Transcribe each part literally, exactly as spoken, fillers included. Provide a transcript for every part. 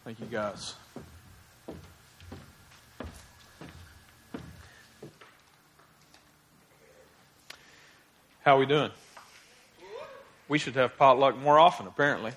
Thank you, guys. How are we doing? We should have potluck more often, apparently.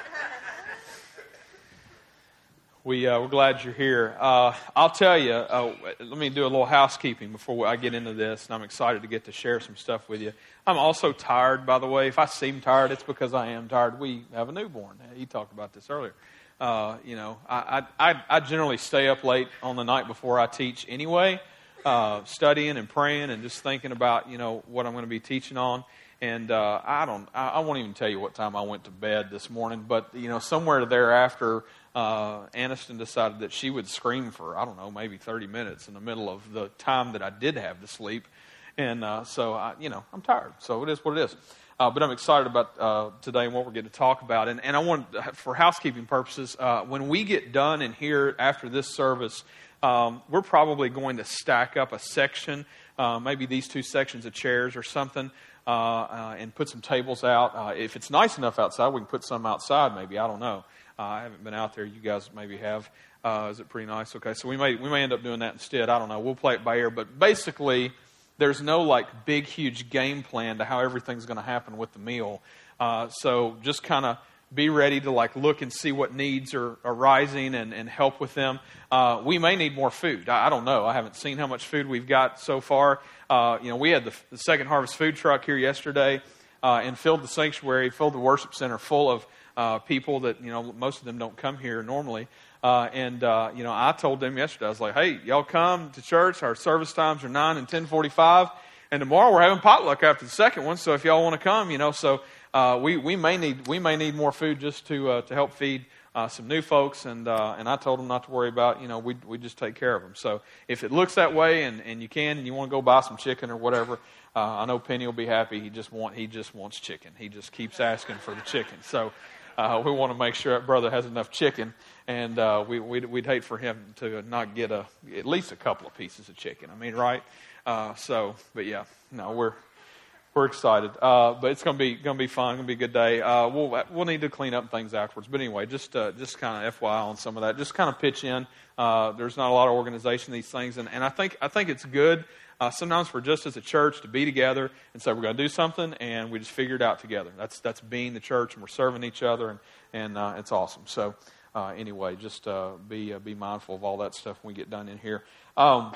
We, uh, we're glad you're here. Uh, I'll tell you, uh, let me do a little housekeeping before I get into this, and I'm excited to get to share some stuff with you. I'm also tired, by the way. If I seem tired, it's because I am tired. We have a newborn. He talked about this earlier. Uh, you know, I, I, I generally stay up late on the night before I teach anyway, uh, studying and praying and just thinking about, you know, what I'm going to be teaching on. And uh, I don't, I, I won't even tell you what time I went to bed this morning, but, you know, somewhere thereafter, uh, Aniston decided that she would scream for, I don't know, maybe thirty minutes in the middle of the time that I did have to sleep. And uh, so, I, you know, I'm tired. So it is what it is. Uh, but I'm excited about uh, today and what we're going to talk about. And, and I want, for housekeeping purposes, uh, when we get done in here after this service, um, we're probably going to stack up a section, uh, maybe these two sections of chairs or something, uh, uh, and put some tables out. Uh, if it's nice enough outside, we can put some outside maybe. I don't know. Uh, I haven't been out there. You guys maybe have. Uh, is it pretty nice? Okay, so we may we may end up doing that instead. I don't know. We'll play it by ear. But basically, there's no like big, huge game plan to how everything's going to happen with the meal. Uh, so just kind of be ready to like look and see what needs are arising and, and help with them. Uh, we may need more food. I, I don't know. I haven't seen how much food we've got so far. Uh, you know, we had the, the Second Harvest food truck here yesterday uh, and filled the sanctuary, filled the worship center full of uh, people that, you know, most of them don't come here normally. Uh, and, uh, you know, I told them yesterday, I was like, hey, y'all come to church. Our service times are nine and ten forty-five. And tomorrow we're having potluck after the second one. So if y'all want to come, you know, so uh, we, we may need we may need more food just to uh, to help feed uh, some new folks. And uh, and I told them not to worry about, you know, we we just take care of them. So if it looks that way and, and you can and you want to go buy some chicken or whatever, uh, I know Penny will be happy. He just want he just wants chicken. He just keeps asking for the chicken. So uh, we want to make sure that brother has enough chicken. And uh, we, we'd, we'd hate for him to not get a at least a couple of pieces of chicken. I mean, right? Uh, so, but yeah, no, we're we're excited. Uh, but it's gonna be gonna be fun. Gonna be a good day. Uh, we'll we'll need to clean up things afterwards. But anyway, just uh, just kind of F Y I on some of that. Just kind of pitch in. Uh, there's not a lot of organization in these things, and, and I think I think it's good. Uh, sometimes for just as a church to be together and say we're going to do something, and we just figure it out together. That's that's being the church, and we're serving each other, and and uh, it's awesome. So. Uh, anyway, just uh, be uh, be mindful of all that stuff when we get done in here. Um,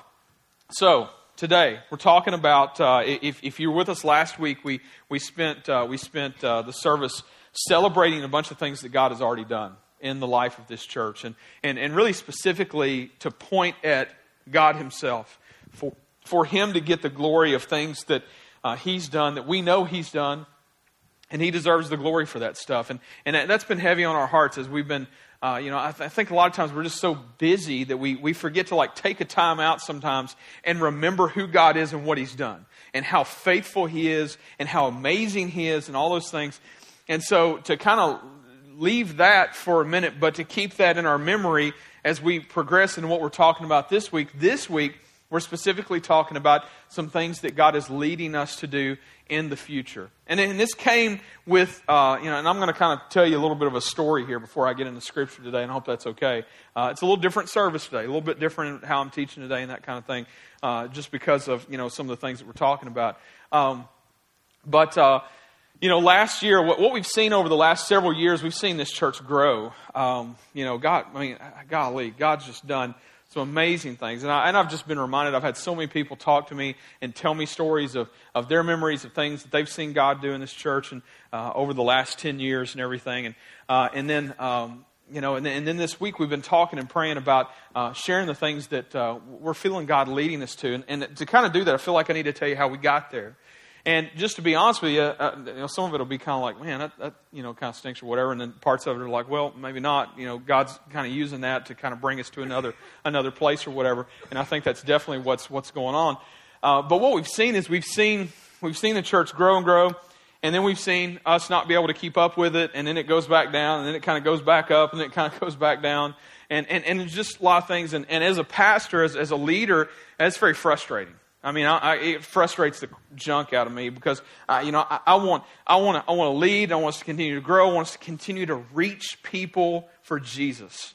so today we're talking about. Uh, if if you were with us last week, we we spent uh, we spent uh, the service celebrating a bunch of things that God has already done in the life of this church, and and and really specifically to point at God Himself, for for Him to get the glory of things that uh, He's done, that we know He's done, and He deserves the glory for that stuff. And and that's been heavy on our hearts as we've been. Uh, you know, I, th- I think a lot of times we're just so busy that we, we forget to like take a time out sometimes and remember who God is and what He's done and how faithful He is and how amazing He is and all those things. And so to kind of leave that for a minute, but to keep that in our memory as we progress into what we're talking about this week. This week, we're specifically talking about some things that God is leading us to do in the future. And, and this came with, uh, you know, and I'm going to kind of tell you a little bit of a story here before I get into Scripture today, and I hope that's okay. Uh, it's a little different service today, a little bit different in how I'm teaching today and that kind of thing, uh, just because of, you know, some of the things that we're talking about. Um, but, uh, you know, last year, what, what we've seen over the last several years, we've seen this church grow. Um, you know, God, I mean, golly, God's just done some amazing things. And, I, and I've just been reminded, I've had so many people talk to me and tell me stories of, of their memories of things that they've seen God do in this church and uh, over the last ten years and everything. And uh, and then, um, you know, and then, and then this week we've been talking and praying about uh, sharing the things that uh, we're feeling God leading us to. And, and to kind of do that, I feel like I need to tell you how we got there. And just to be honest with you, uh, you know, some of it will be kind of like, man, that, that you know, kind of stinks or whatever. And then parts of it are like, well, maybe not. You know, God's kind of using that to kind of bring us to another another place or whatever. And I think that's definitely what's what's going on. Uh, but what we've seen is we've seen we've seen the church grow and grow, and then we've seen us not be able to keep up with it, and then it goes back down, and then it kind of goes back up, and then it kind of goes back down, and and and it's just a lot of things. And, and as a pastor, as as a leader, that's very frustrating. I mean, I, I, it frustrates the junk out of me because, uh, you know, I, I want, I want to, I want to lead. I want us to continue to grow. I want us to continue to reach people for Jesus.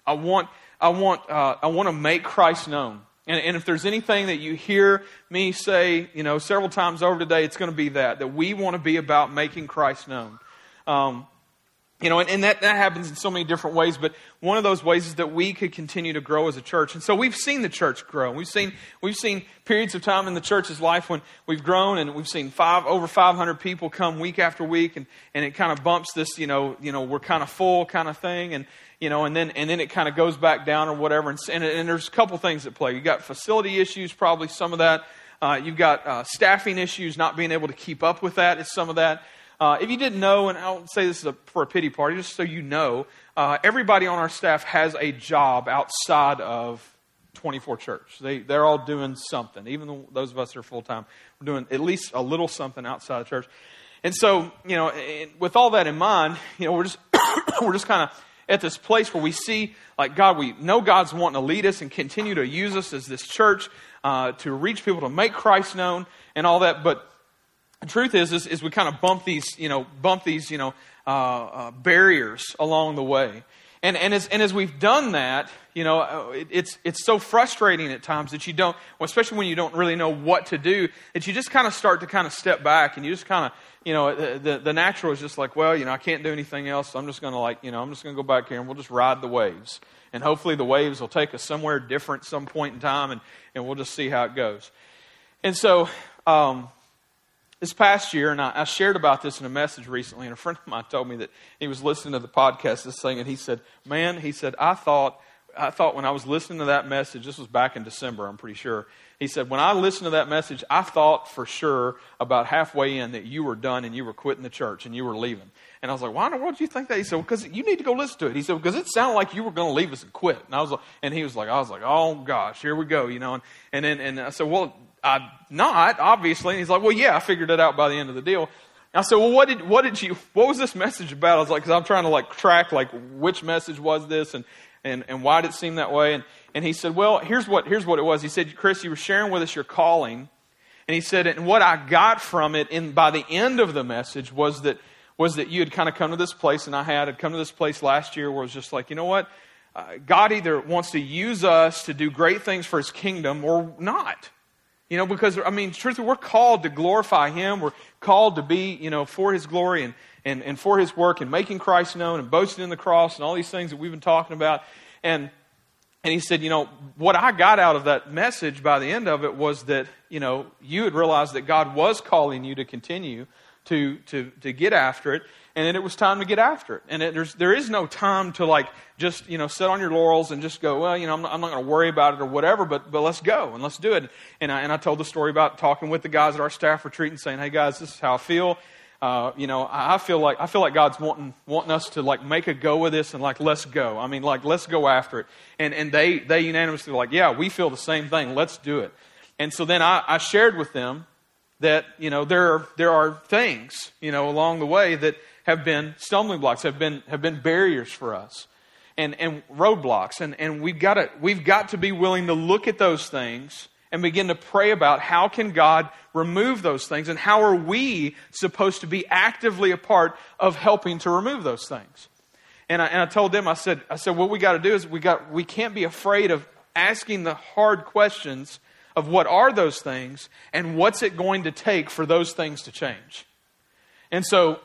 I want, I want, uh, I want to make Christ known. And, and if there's anything that you hear me say, you know, several times over today, it's going to be that, that we want to be about making Christ known. Um, You know, and, and that, that happens in so many different ways, but one of those ways is that we could continue to grow as a church. And so we've seen the church grow. We've seen we've seen periods of time in the church's life when we've grown, and we've seen five over five hundred people come week after week, and, and it kind of bumps this, you know, you know, we're kind of full kind of thing, and you know, and then and then it kind of goes back down or whatever. And, and, and there's a couple things at play. You got facility issues, probably some of that. Uh, you've got uh, staffing issues, not being able to keep up with that is some of that. Uh, if you didn't know, and I'll say this is a, for a pity party, just so you know, uh, everybody on our staff has a job outside of twenty-four Church. They, they're all doing something. Even the, those of us that are full-time, we're doing at least a little something outside of church. And so, you know, with all that in mind, you know, we're just we're just kind of at this place where we see, like, God, we know God's wanting to lead us and continue to use us as this church uh, to reach people, to make Christ known and all that, but the truth is, is, is we kind of bump these, you know, bump these, you know, uh, uh, barriers along the way, and and as and as we've done that, you know, it, it's it's so frustrating at times that you don't, well, especially when you don't really know what to do, that you just kind of start to kind of step back, and you just kind of, you know, the, the the natural is just like, well, you know, I can't do anything else, so I'm just going to like, you know, I'm just going to go back here and we'll just ride the waves, and hopefully the waves will take us somewhere different some point in time, and and we'll just see how it goes, and so. Um, This past year, and I, I shared about this in a message recently, and a friend of mine told me that he was listening to the podcast, this thing, and he said, man, he said, I thought, I thought when I was listening to that message, this was back in December, I'm pretty sure. He said, when I listened to that message, I thought for sure about halfway in that you were done and you were quitting the church and you were leaving. And I was like, why in the world do you think that? He said, well, because you need to go listen to it. He said, because it sounded like you were going to leave us and quit. And I was like, and he was like, I was like, oh gosh, here we go, you know. And and then and I said, well, I'm not, obviously. And he's like, well, yeah, I figured it out by the end of the deal. And I said, well, what did what did you, what was this message about? I was like, because I'm trying to like track like which message was this and and and why did it seem that way? And and he said, well, here's what here's what it was. He said, Chris, you were sharing with us your calling, and he said, and what I got from it in by the end of the message was that was that you had kind of come to this place, and I had had come to this place last year where it was just like, you know what, uh, God either wants to use us to do great things for His kingdom or not. You know, because, I mean, truthfully, we're called to glorify Him. We're called to be, you know, for His glory and, and, and for His work and making Christ known and boasting in the cross and all these things that we've been talking about. And and he said, you know, what I got out of that message by the end of it was that, you know, you had realized that God was calling you to continue to to to get after it, and then it was time to get after it. And it, there's there is no time to like just, you know, sit on your laurels and just go, well, you know, I'm not, I'm not going to worry about it or whatever, but but let's go and let's do it. And I, and I told the story about talking with the guys at our staff retreat and saying, hey guys, this is how I feel. Uh, you know, I feel like I feel like God's wanting wanting us to like make a go of this and like let's go. I mean, like let's go after it. And and they they unanimously were like, yeah, we feel the same thing. Let's do it. And so then I, I shared with them that, you know, there are, there are things, you know, along the way that have been stumbling blocks, have been have been barriers for us, and and roadblocks, and and we've got to we've got to be willing to look at those things and begin to pray about how can God remove those things, and how are we supposed to be actively a part of helping to remove those things. And I and I told them, I said I said what we got to do is we got we can't be afraid of asking the hard questions of what are those things and what's it going to take for those things to change. And so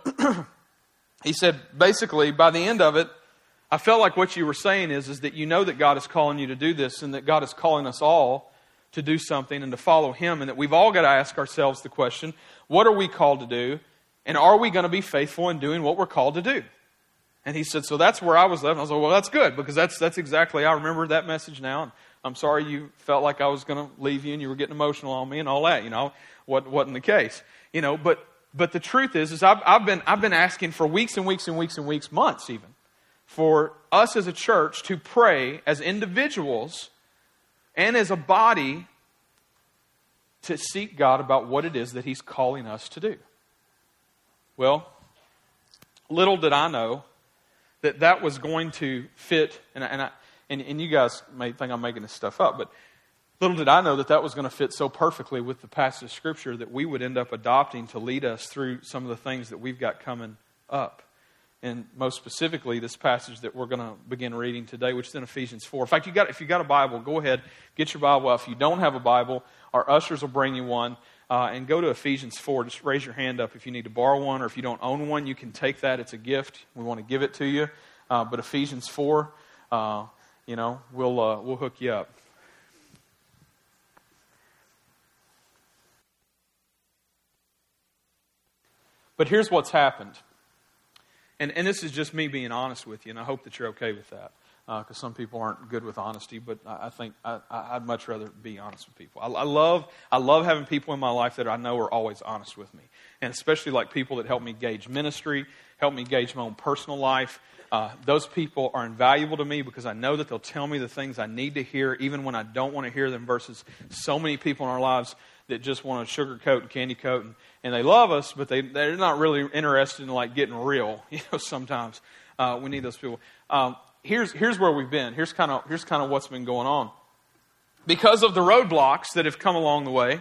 he said, basically, by the end of it, I felt like what you were saying is, is that you know that God is calling you to do this, and that God is calling us all to do something and to follow Him, and that we've all got to ask ourselves the question, what are we called to do? And are we going to be faithful in doing what we're called to do? And he said, so that's where I was left. And I was like, well, that's good, because that's that's exactly, I remember that message now. And I'm sorry you felt like I was going to leave you and you were getting emotional on me and all that. You know, what wasn't the case. You know, but but the truth is, is I've, I've been I've been asking for weeks and weeks and weeks and weeks, months even, for us as a church to pray as individuals and as a body to seek God about what it is that He's calling us to do. Well, little did I know that that was going to fit, and, and I. And, and you guys may think I'm making this stuff up, but little did I know that that was going to fit so perfectly with the passage of Scripture that we would end up adopting to lead us through some of the things that we've got coming up. And most specifically, this passage that we're going to begin reading today, which is in Ephesians four. In fact, you got, if you got a Bible, go ahead, get your Bible out. If you don't have a Bible, our ushers will bring you one. Uh, and go to Ephesians four. Just raise your hand up if you need to borrow one, or if you don't own one, you can take that. It's a gift. We want to give it to you. Uh, but Ephesians four, uh, you know, we'll uh, we'll hook you up. But here's what's happened. And and this is just me being honest with you, and I hope that you're okay with that. Because uh, some people aren't good with honesty, but I, I think I, I'd much rather be honest with people. I, I love I love having people in my life that I know are always honest with me. And especially like people that help me gauge ministry, help me gauge my own personal life. Uh, those people are invaluable to me because I know that they'll tell me the things I need to hear, even when I don't want to hear them, versus so many people in our lives that just want to sugarcoat and candy coat, and, and they love us, but they, they're not really interested in like getting real. You know, sometimes uh, we need those people. Um, here's here's where we've been. Here's kind of here's kind of what's been going on. Because of the roadblocks that have come along the way,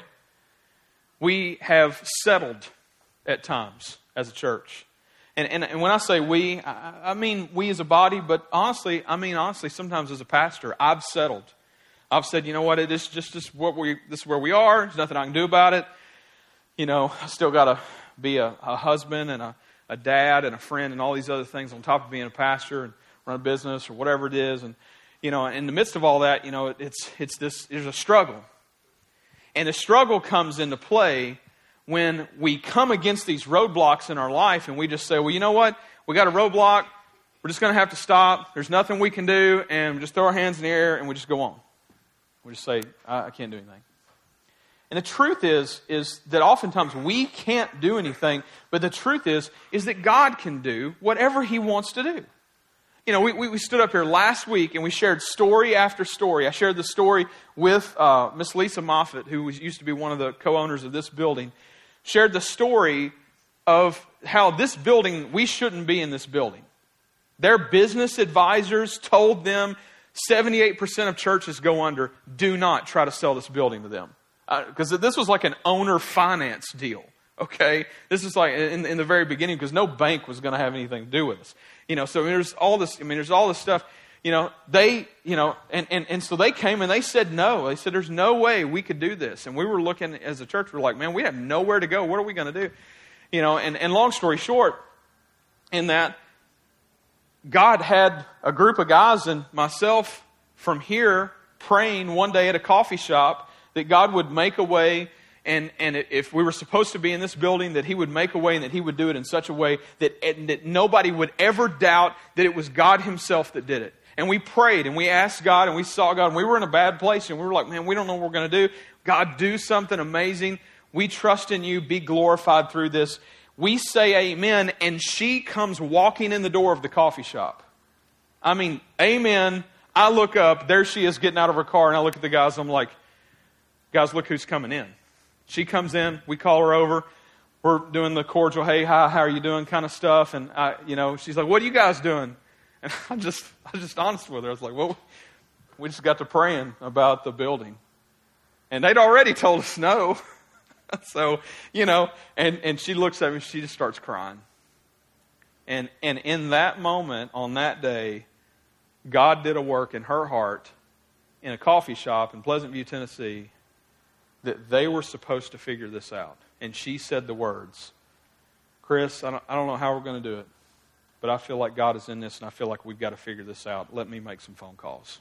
we have settled at times as a church. And, and, and when I say we, I, I mean we as a body, but honestly, I mean honestly, sometimes as a pastor, I've settled. I've said, you know what, it is just, just what we, this is where we are. There's nothing I can do about it. You know, I still got to be a, a husband and a, a dad and a friend and all these other things on top of being a pastor and run a business or whatever it is. And, you know, in the midst of all that, you know, it's it's this, there's a struggle. And the struggle comes into play when we come against these roadblocks in our life and we just say, well, you know what, we got a roadblock. We're just going to have to stop. There's nothing we can do. And we just throw our hands in the air and we just go on. We just say, I, I can't do anything. And the truth is, is that oftentimes we can't do anything, but the truth is, is that God can do whatever He wants to do. You know, we, we, we stood up here last week and we shared story after story. I shared the story with uh, Miss Lisa Moffitt, who was, used to be one of the co-owners of this building. Shared the story of how this building, we shouldn't be in this building. Their business advisors told them seventy-eight percent of churches go under. Do not try to sell this building to them. Because uh, this was like an owner finance deal. Okay? This is like in, in the very beginning, because no bank was going to have anything to do with us. You know, so there's all this, I mean, there's all this stuff. You know, they, you know, and, and, and so they came and they said no. They said, there's no way we could do this. And we were looking as a church, we we're like, man, we have nowhere to go. What are we going to do? You know, and, and long story short, in that, God had a group of guys and myself from here praying one day at a coffee shop that God would make a way, and, and if we were supposed to be in this building, that He would make a way and that He would do it in such a way that, that nobody would ever doubt that it was God Himself that did it. And we prayed and we asked God and we saw God, and we were in a bad place and we were like, man, we don't know what we're going to do. God, do something amazing. We trust in You. Be glorified through this. We say amen, and she comes walking in the door of the coffee shop. I mean, amen. I look up, there she is getting out of her car, and I look at the guys, and I'm like, guys, look who's coming in. She comes in, we call her over, we're doing the cordial, hey, hi, how are you doing kind of stuff, and I, you know, she's like, what are you guys doing? And I'm just, I was just honest with her. I was like, well, we just got to praying about the building. And they'd already told us no. So, you know, and, and she looks at me, she just starts crying. And and in that moment, on that day, God did a work in her heart in a coffee shop in Pleasant View, Tennessee, that they were supposed to figure this out. And she said the words, Chris, I don't, I don't know how we're going to do it, but I feel like God is in this, and I feel like we've got to figure this out. Let me make some phone calls.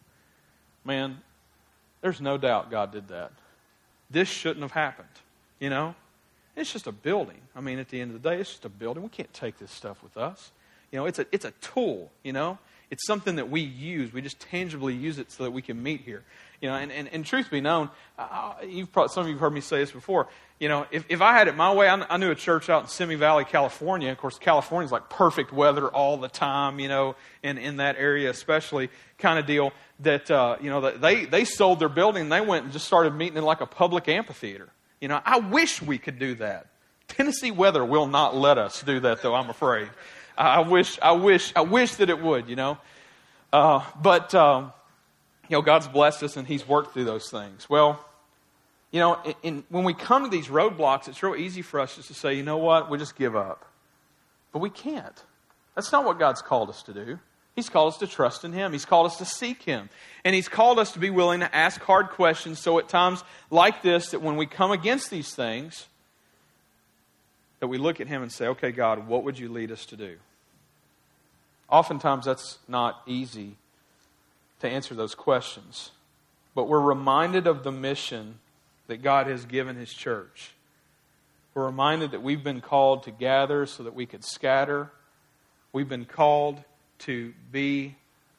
Man, there's no doubt God did that. This shouldn't have happened, you know? It's just a building. I mean, at the end of the day, it's just a building. We can't take this stuff with us. You know, it's a it's a tool, you know? It's something that we use. We just tangibly use it so that we can meet here. You know, and, and, and truth be known, uh, you've probably, some of you have heard me say this before. You know, if, if I had it my way, I, I knew a church out in Simi Valley, California. Of course, California's like perfect weather all the time, you know, and in that area especially kind of deal that, uh, you know, that they, they sold their building and they went and just started meeting in like a public amphitheater. You know, I wish we could do that. Tennessee weather will not let us do that, though, I'm afraid. I wish, I wish, I wish that it would, you know. Uh, but, um, you know, God's blessed us and He's worked through those things. Well, you know, in, in, when we come to these roadblocks, it's real easy for us just to say, you know what, we just give up. But we can't. That's not what God's called us to do. He's called us to trust in Him. He's called us to seek Him. And He's called us to be willing to ask hard questions, so at times like this, that when we come against these things, that we look at Him and say, okay, God, what would you lead us to do? Oftentimes that's not easy to answer those questions. But we're reminded of the mission that God has given His church. We're reminded that we've been called to gather so that we could scatter. We've been called to be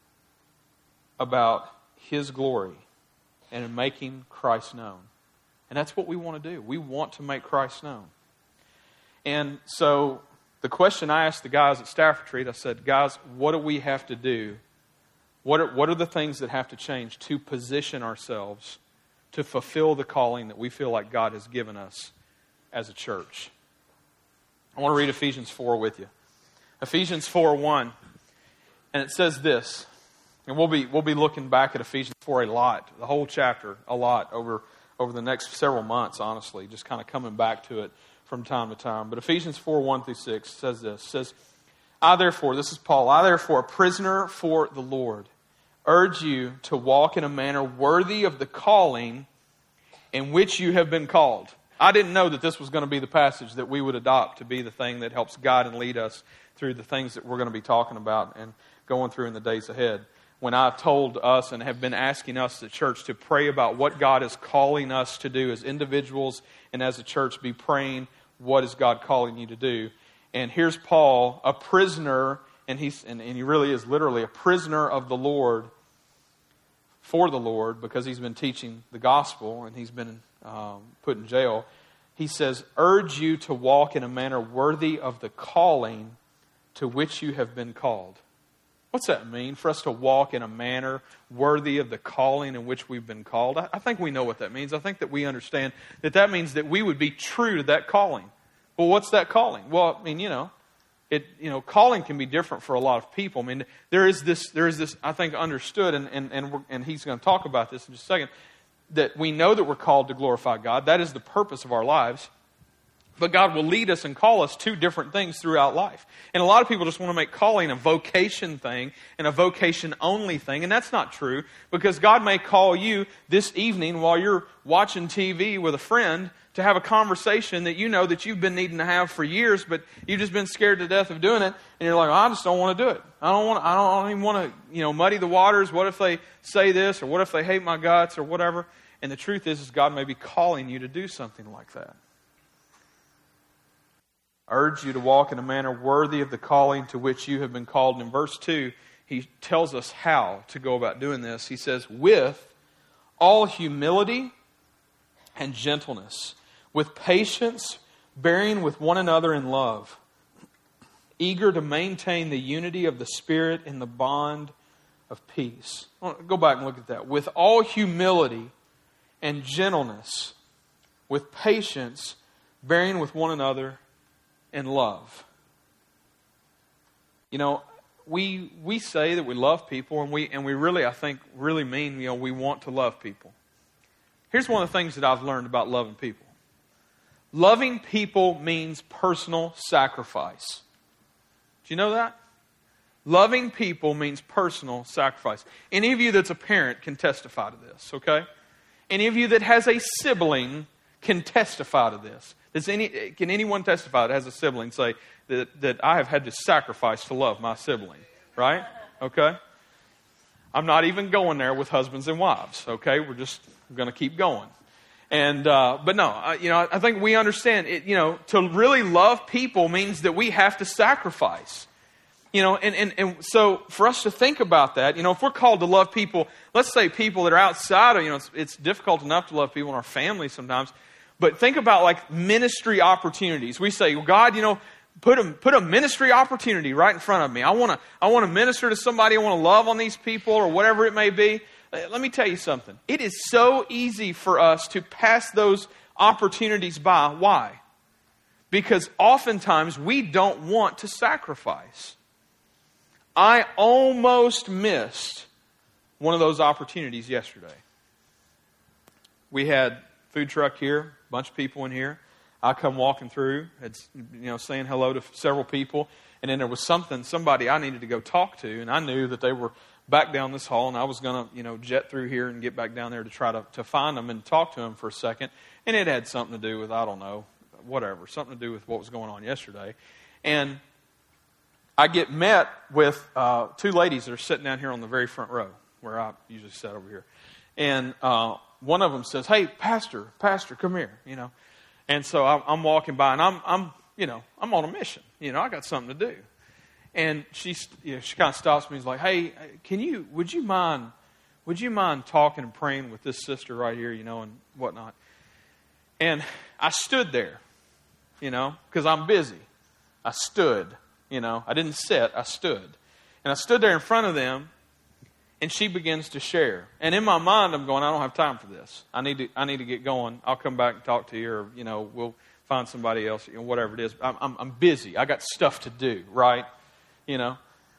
about His glory and in making Christ known. And that's what we want to do. We want to make Christ known. And so the question I asked the guys at Staff Retreat, I said, guys, what do we have to do? What are, what are the things that have to change to position ourselves to fulfill the calling that we feel like God has given us as a church? I want to read Ephesians four with you. Ephesians four one. And it says this, and we'll be we'll be looking back at Ephesians four a lot, the whole chapter a lot over, over the next several months, honestly, just kind of coming back to it from time to time. But Ephesians four one through six says this, says, I therefore, this is Paul, I therefore, a prisoner for the Lord, urge you to walk in a manner worthy of the calling in which you have been called. I didn't know that this was going to be the passage that we would adopt to be the thing that helps guide and lead us through the things that we're going to be talking about and going through in the days ahead. When I told us and have been asking us as a church to pray about what God is calling us to do as individuals and as a church, be praying, what is God calling you to do? And here's Paul, a prisoner, and he's and, and he really is literally a prisoner of the Lord, for the Lord, because he's been teaching the gospel and he's been um, put in jail. He says, urge you to walk in a manner worthy of the calling to which you have been called. What's that mean? For us to walk in a manner worthy of the calling in which we've been called? I, I think we know what that means. I think that we understand that that means that we would be true to that calling. Well, what's that calling? Well, I mean, you know, it you know, calling can be different for a lot of people. I mean, there is this, there is this, I think, understood, and and and, we're, and he's going to talk about this in just a second, that we know that we're called to glorify God. That is the purpose of our lives. But God will lead us and call us to different things throughout life. And a lot of people just want to make calling a vocation thing and a vocation-only thing. And that's not true, because God may call you this evening while you're watching T V with a friend to have a conversation that you know that you've been needing to have for years, but you've just been scared to death of doing it. And you're like, oh, I just don't want to do it. I don't want. I don't, I don't even want to, you know, muddy the waters. What if they say this, or what if they hate my guts, or whatever? And the truth is, is God may be calling you to do something like that. Urge you to walk in a manner worthy of the calling to which you have been called. And in verse two, he tells us how to go about doing this. He says, with all humility and gentleness, with patience, bearing with one another in love, eager to maintain the unity of the Spirit in the bond of peace. Go back and look at that. With all humility and gentleness, with patience, bearing with one another in love. You know, we we say that we love people, and we and we really, I think, really mean, you know, we want to love people. Here's one of the things that I've learned about loving people. Loving people means personal sacrifice. Do you know that? Loving people means personal sacrifice. Any of you that's a parent can testify to this, okay? Any of you that has a sibling can testify to this. Does any, can anyone testify that has a sibling say that, that I have had to sacrifice to love my sibling? Right? Okay? I'm not even going there with husbands and wives. Okay? We're just going to keep going. And uh, but no, I, you know, I think we understand it. You know, to really love people means that we have to sacrifice. You know, and, and, and so for us to think about that, you know, if we're called to love people, let's say people that are outside of, you know, it's, it's difficult enough to love people in our family sometimes. But think about like ministry opportunities. We say, well, God, you know, put a, put a ministry opportunity right in front of me. I want to I want to minister to somebody. I want to love on these people or whatever it may be. Let me tell you something. It is so easy for us to pass those opportunities by. Why? Because oftentimes we don't want to sacrifice. I almost missed one of those opportunities yesterday. We had food truck here, a bunch of people in here. I come walking through, it's, you know, saying hello to several people, And then there was something, somebody I needed to go talk to, and I knew that they were back down this hall, and I was going to, you know, jet through here and get back down there to try to, to find them and talk to them for a second. And it had something to do with, I don't know, whatever, something to do with what was going on yesterday. And I get met with uh, two ladies that are sitting down here on the very front row, where I usually sit over here. And uh, one of them says, "Hey, Pastor, Pastor, come here," you know. And so I'm, I'm walking by, and I'm, I'm, you know, I'm on a mission. You know, I got something to do. And she, you know, she kind of stops me and is like, "Hey, can you, would you mind, would you mind talking and praying with this sister right here, you know, and whatnot?" And I stood there, you know, because I'm busy. I stood, you know, I didn't sit, I stood. And I stood there in front of them, and she begins to share. And in my mind, I'm going, I don't have time for this. I need to, I need to get going. I'll come back and talk to you, or, you know, we'll find somebody else, you know, whatever it is. I'm, I'm, I'm busy. I got stuff to do, right? You know.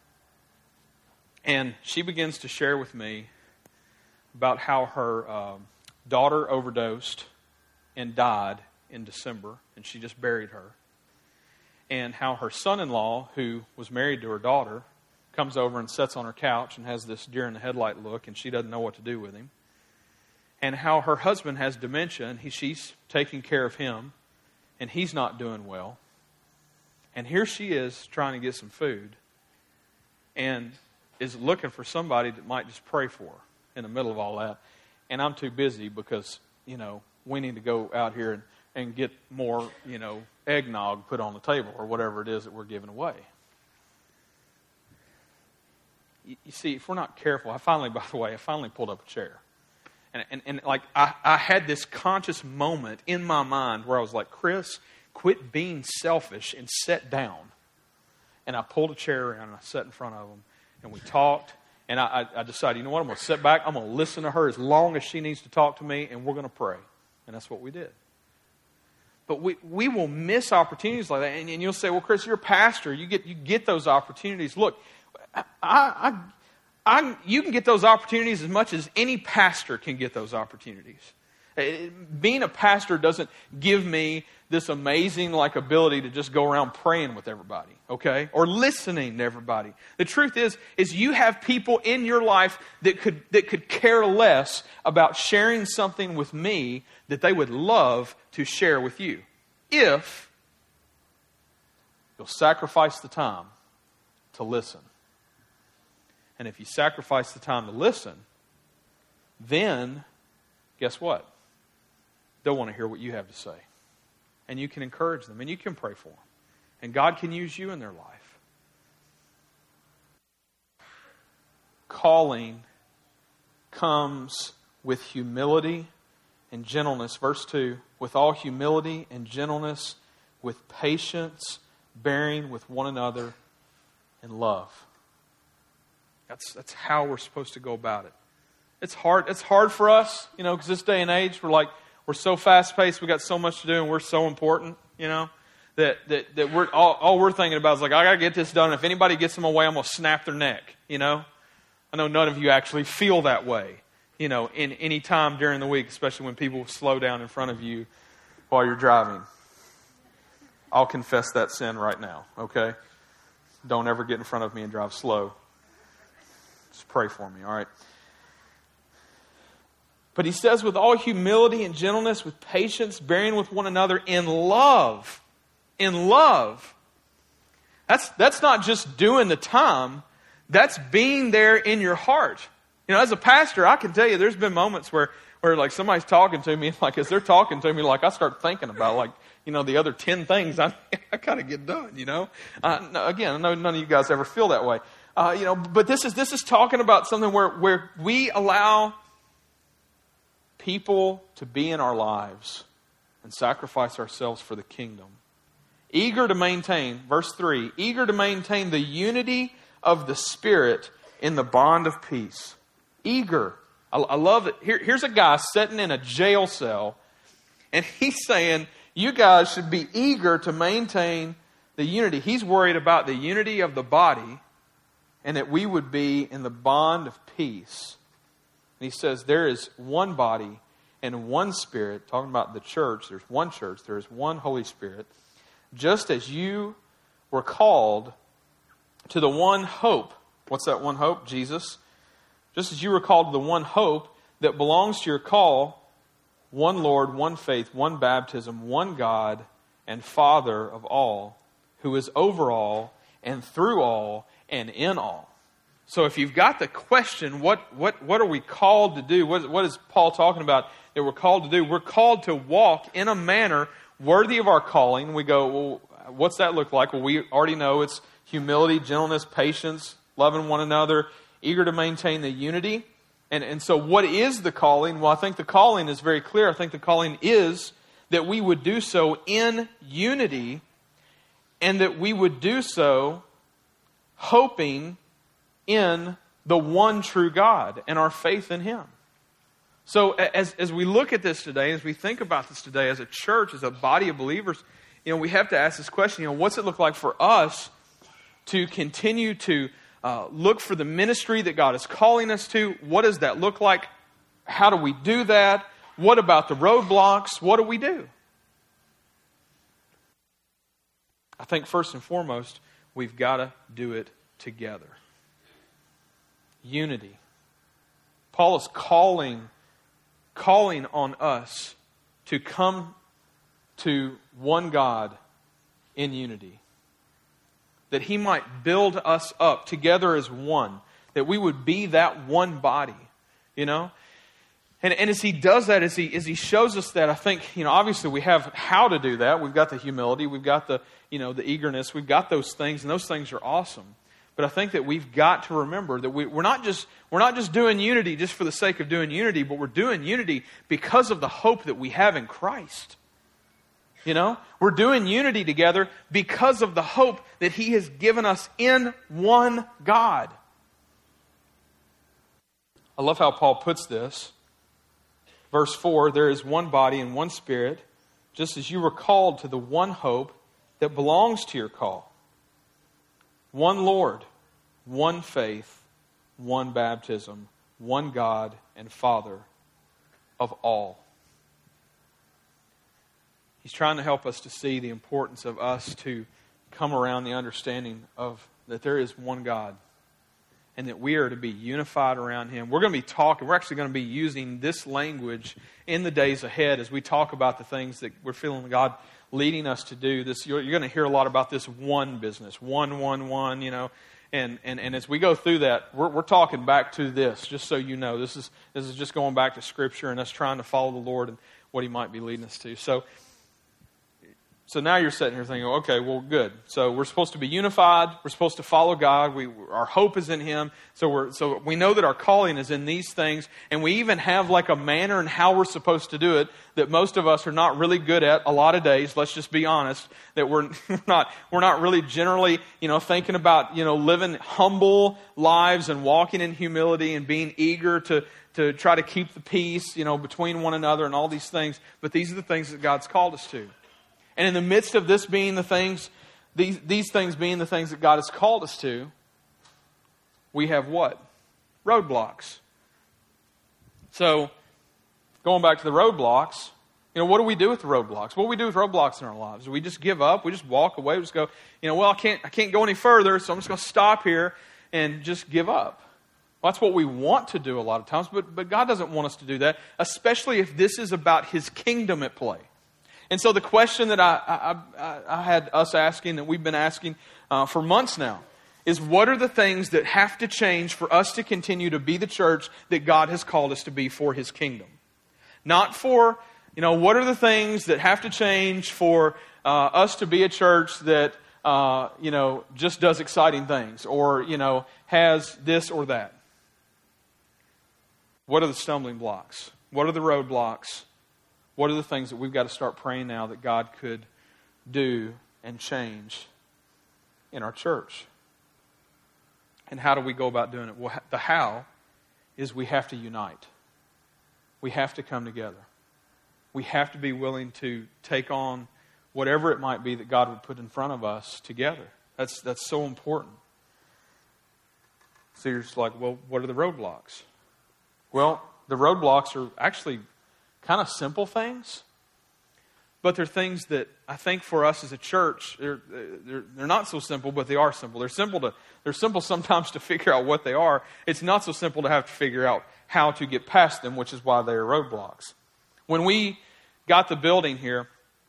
And she begins to share with me about how her uh, daughter overdosed and died in December, and she just buried her. And how her son-in-law, who was married to her daughter, comes over and sits on her couch and has this deer-in-the-headlight look, and she doesn't know what to do with him. And how her husband has dementia, and he, she's taking care of him, and he's not doing well. And here she is trying to get some food, and is looking for somebody that might just pray for her in the middle of all that. And I'm too busy because, you know, we need to go out here and, and get more, you know, eggnog put on the table or whatever it is that we're giving away. You, you see, if we're not careful, I finally, by the way, I finally pulled up a chair. And, and, and like, I, I had this conscious moment in my mind where I was like, "Chris, quit being selfish and sit down." And I pulled a chair around and I sat in front of them, and we talked. And I, I decided, you know what, I'm going to sit back. I'm going to listen to her as long as she needs to talk to me, and we're going to pray. And that's what we did. But we, we will miss opportunities like that. And, and you'll say, "Well, Chris, you're a pastor. You get you get those opportunities." Look, I, I, I, you can get those opportunities as much as any pastor can get those opportunities. Being a pastor doesn't give me this amazing like ability to just go around praying with everybody, okay? Or listening to everybody. The truth is, is you have people in your life that could that could care less about sharing something with me that they would love to share with you, if you'll sacrifice the time to listen. And if you sacrifice the time to listen, then guess what? They'll want to hear what you have to say. And you can encourage them, and you can pray for them. And God can use you in their life. Calling comes with humility and gentleness. Verse two, "With all humility and gentleness, with patience, bearing with one another in love." That's, that's how we're supposed to go about it. It's hard. It's hard for us, you know, because this day and age, we're like, we're so fast-paced, we got so much to do, and we're so important, you know, that that, that we're all, all we're thinking about is like, I got to get this done. If anybody gets in my way, I'm going to snap their neck, you know. I know none of you actually feel that way, you know, in any time during the week, especially when people slow down in front of you while you're driving. I'll confess that sin right now, okay? Don't ever get in front of me and drive slow. Just pray for me, all right? But he says, with all humility and gentleness, with patience, bearing with one another in love. In love. That's, that's not just doing the time. That's being there in your heart. You know, as a pastor, I can tell you there's been moments where, where like somebody's talking to me, like as they're talking to me, like I start thinking about like, you know, the other ten things I, I kind of get done, you know. Uh, no, again, I know none of you guys ever feel that way. Uh, you know, but this is, this is talking about something where, where we allow people to be in our lives and sacrifice ourselves for the kingdom. Eager to maintain, verse three, eager to maintain the unity of the Spirit in the bond of peace. Eager. I, I love it. Here, here's a guy sitting in a jail cell, and he's saying, you guys should be eager to maintain the unity. He's worried about the unity of the body and that we would be in the bond of peace. And he says there is one body and one Spirit. Talking about the church, there's one church, there is one Holy Spirit. Just as you were called to the one hope. What's that one hope? Jesus. Just as you were called to the one hope that belongs to your call, one Lord, one faith, one baptism, one God and Father of all, who is over all and through all and in all. So if you've got the question, what what what are we called to do? What, what is Paul talking about that we're called to do? We're called to walk in a manner worthy of our calling. We go, well, what's that look like? Well, we already know it's humility, gentleness, patience, loving one another, eager to maintain the unity. And, and so what is the calling? Well, I think the calling is very clear. I think the calling is that we would do so in unity, and that we would do so hoping in the one true God and our faith in Him. So as, as we look at this today, as we think about this today as a church, as a body of believers, you know, we have to ask this question, you know, what's it look like for us to continue to uh, look for the ministry that God is calling us to? What does that look like? How do we do that? What about the roadblocks? What do we do? I think first and foremost, we've got to do it together. Unity. Paul is calling, calling on us to come to one God in unity. That He might build us up together as one. That we would be that one body. You know? And, and as He does that, as he, as he shows us that, I think, you know, obviously we have how to do that. We've got the humility. We've got the, you know, the eagerness. We've got those things, and those things are awesome. But I think that we've got to remember that we, we're not just we're not just doing unity just for the sake of doing unity, but we're doing unity because of the hope that we have in Christ. You know, we're doing unity together because of the hope that He has given us in one God. I love how Paul puts this. Verse four, there is one body and one Spirit, just as you were called to the one hope that belongs to your call. One Lord, one faith, one baptism, one God and Father of all. He's trying to help us to see the importance of us to come around the understanding of that there is one God and that we are to be unified around Him. We're going to be talking, we're actually going to be using this language in the days ahead as we talk about the things that we're feeling God leading us to do. This, you're, you're going to hear a lot about this one business, one, one, one, you know. And, and, and as we go through that, we're, we're talking back to this, just so you know. This is, this is just going back to Scripture and us trying to follow the Lord and what He might be leading us to. So, So now you're sitting here thinking, okay, well, good. So we're supposed to be unified. We're supposed to follow God. We, our hope is in Him. So we're, so we know that our calling is in these things. And we even have like a manner in how we're supposed to do it that most of us are not really good at a lot of days. Let's just be honest. That we're not, we're not really generally, you know, thinking about, you know, living humble lives and walking in humility and being eager to, to try to keep the peace, you know, between one another and all these things. But these are the things that God's called us to. And in the midst of this being the things, these, these things being the things that God has called us to, we have what? Roadblocks. So, going back to the roadblocks, you know, what do we do with the roadblocks? What do we do with roadblocks in our lives? Do we just give up? We just walk away? We just go, you know, well, I can't, I can't go any further, so I'm just going to stop here and just give up. Well, that's what we want to do a lot of times, but, but God doesn't want us to do that, especially if this is about His kingdom at play. And so the question that I, I, I, I had us asking, that we've been asking uh, for months now, is what are the things that have to change for us to continue to be the church that God has called us to be for His kingdom? Not for, you know, what are the things that have to change for uh, us to be a church that, uh, you know, just does exciting things or, you know, has this or that? What are the stumbling blocks? What are the roadblocks? What are the things that we've got to start praying now that God could do and change in our church? And how do we go about doing it? Well, the how is we have to unite. We have to come together. We have to be willing to take on whatever it might be that God would put in front of us together. That's, that's so important. So you're just like, well, what are the roadblocks? Well, the roadblocks are actually kind of simple things, but they're things that I think for us as a church, they're, they're, they're not so simple, but they are simple. They're simple to they're simple sometimes to figure out what they are. It's not so simple to have to figure out how to get past them, which is why they are roadblocks. When we got the building here,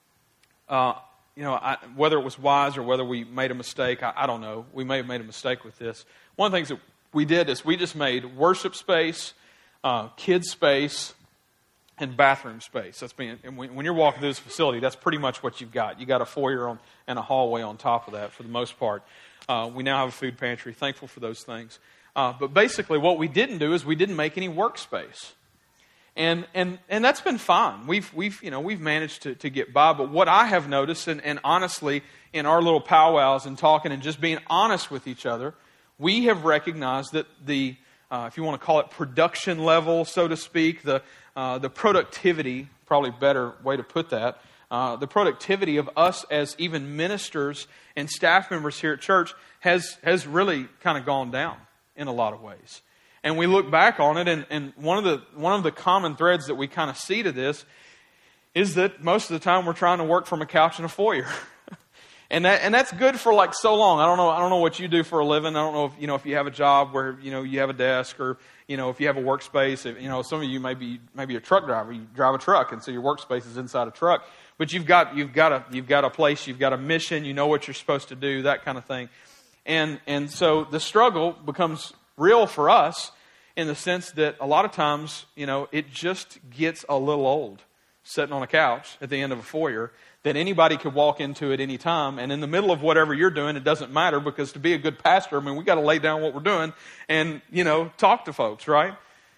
uh, you know, I, whether it was wise or whether we made a mistake, I, I don't know. We may have made a mistake with this. One of the things that we did is we just made worship space, uh, kids space, and bathroom space. That's being, and when, when you're walking through this facility, that's pretty much what you've got. You got a foyer on, and a hallway on top of that for the most part. Uh, we now have a food pantry. Thankful for those things. Uh, but basically, what we didn't do is we didn't make any workspace, and and and that's been fine. We've we've you know we've managed to to get by. But what I have noticed, and, and honestly, in our little powwows and talking and just being honest with each other, we have recognized that the uh, if you want to call it production level, so to speak, the uh, the productivity, probably a better way to put that. Uh, the productivity of us as even ministers and staff members here at church has has really kind of gone down in a lot of ways. And we look back on it, and, and one of the one of the common threads that we kind of see to this is that most of the time we're trying to work from a couch in a foyer. And that and that's good for like so long. I don't know I don't know what you do for a living. I don't know if you know if you have a job where you know you have a desk, or you know if you have a workspace. If, you know some of you may be maybe a truck driver. You drive a truck, and so your workspace is inside a truck. But you've got you've got a you've got a place, you've got a mission, you know what you're supposed to do, that kind of thing. And and so the struggle becomes real for us in the sense that a lot of times, you know, it just gets a little old sitting on a couch at the end of a foyer, that anybody could walk into at any time. And in the middle of whatever you're doing, it doesn't matter, because to be a good pastor, I mean, we got to lay down what we're doing and, you know, talk to folks, right?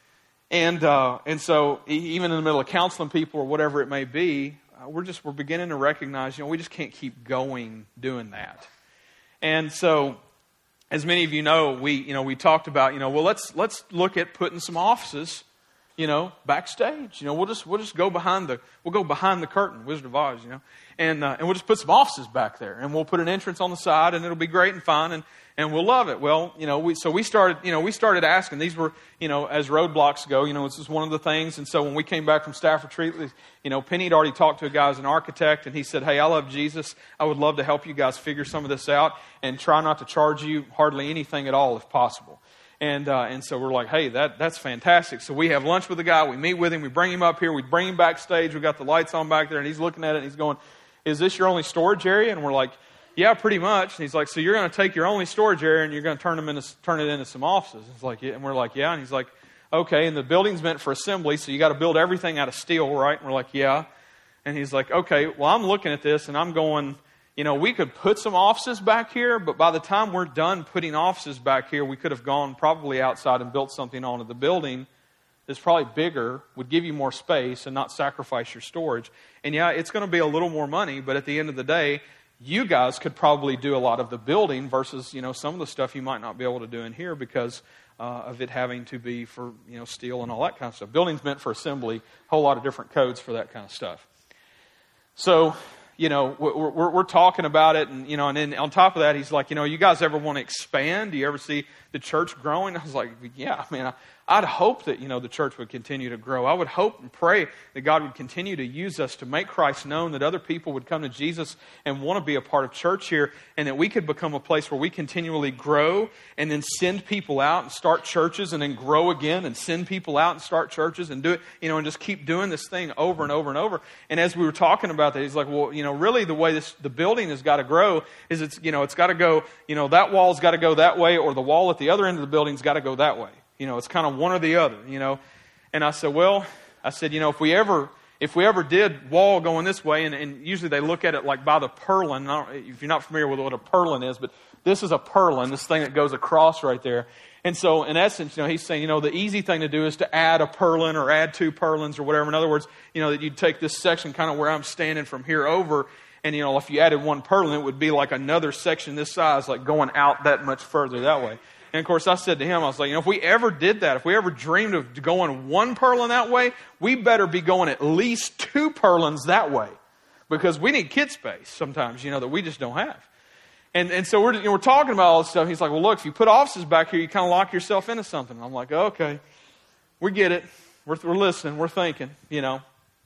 And uh, and so even in the middle of counseling people or whatever it may be, uh, we're just we're beginning to recognize, you know, we just can't keep going doing that. And so, as many of you know, we you know we talked about, you know, well, let's let's look at putting some offices, you know, backstage. You know, we'll just we'll just go behind the we'll go behind the curtain, Wizard of Oz, you know, and uh, and we'll just put some offices back there, and we'll put an entrance on the side, and it'll be great and fun, and and we'll love it. Well, you know, we so we started you know we started asking. These were, you know, as roadblocks go, you know, this is one of the things. And so when we came back from staff retreat, you know, Penny had already talked to a guy who's an architect, and he said, "Hey, I love Jesus. I would love to help you guys figure some of this out, and try not to charge you hardly anything at all if possible." And uh, and so we're like, hey, that that's fantastic. So we have lunch with the guy. We meet with him. We bring him up here. We bring him backstage. We got the lights on back there, and he's looking at it, and he's going, "Is this your only storage area?" And we're like, "Yeah, pretty much." And he's like, "So you're going to take your only storage area and you're going to turn them into turn it into some offices?" It's like, yeah. And we're like, "Yeah." And he's like, "Okay." And the building's meant for assembly, so you got to build everything out of steel, right? And we're like, "Yeah." And he's like, "Okay." Well, I'm looking at this, and I'm going, you know, we could put some offices back here, but by the time we're done putting offices back here, we could have gone probably outside and built something onto the building that's probably bigger, would give you more space and not sacrifice your storage. And yeah, it's going to be a little more money, but at the end of the day, you guys could probably do a lot of the building versus, you know, some of the stuff you might not be able to do in here because uh, of it having to be for, you know, steel and all that kind of stuff. Building's meant for assembly, a whole lot of different codes for that kind of stuff. So, you know, we're, we're, we're talking about it, and, you know, and then on top of that, he's like, you know, you guys ever want to expand? Do you ever see the church growing? I was like, yeah, I mean, I, I'd hope that, you know, the church would continue to grow. I would hope and pray that God would continue to use us to make Christ known, that other people would come to Jesus and want to be a part of church here, and that we could become a place where we continually grow and then send people out and start churches and then grow again and send people out and start churches and do it, you know, and just keep doing this thing over and over and over. And as we were talking about that, he's like, well, you know, really the way this the building has got to grow is it's, you know, it's got to go, you know, that wall's got to go that way, or the wall at the other end of the building's got to go that way. You know, it's kind of one or the other, you know. And I said, well, I said, you know, if we ever if we ever did wall going this way, and, and usually they look at it like by the purlin. I don't, if you're not familiar with what a purlin is, but this is a purlin, this thing that goes across right there. And so in essence, you know, he's saying, you know, the easy thing to do is to add a purlin or add two purlins or whatever. In other words, you know, that you'd take this section kind of where I'm standing from here over, and, you know, if you added one purlin, it would be like another section this size, like going out that much further that way. And, of course, I said to him, I was like, you know, if we ever did that, if we ever dreamed of going one purlin that way, we better be going at least two purlins that way, because we need kid space sometimes, you know, that we just don't have. And and so we're, you know, we're talking about all this stuff. He's like, well, look, if you put offices back here, you kind of lock yourself into something. And I'm like, okay, we get it. We're, we're listening. We're thinking, you know.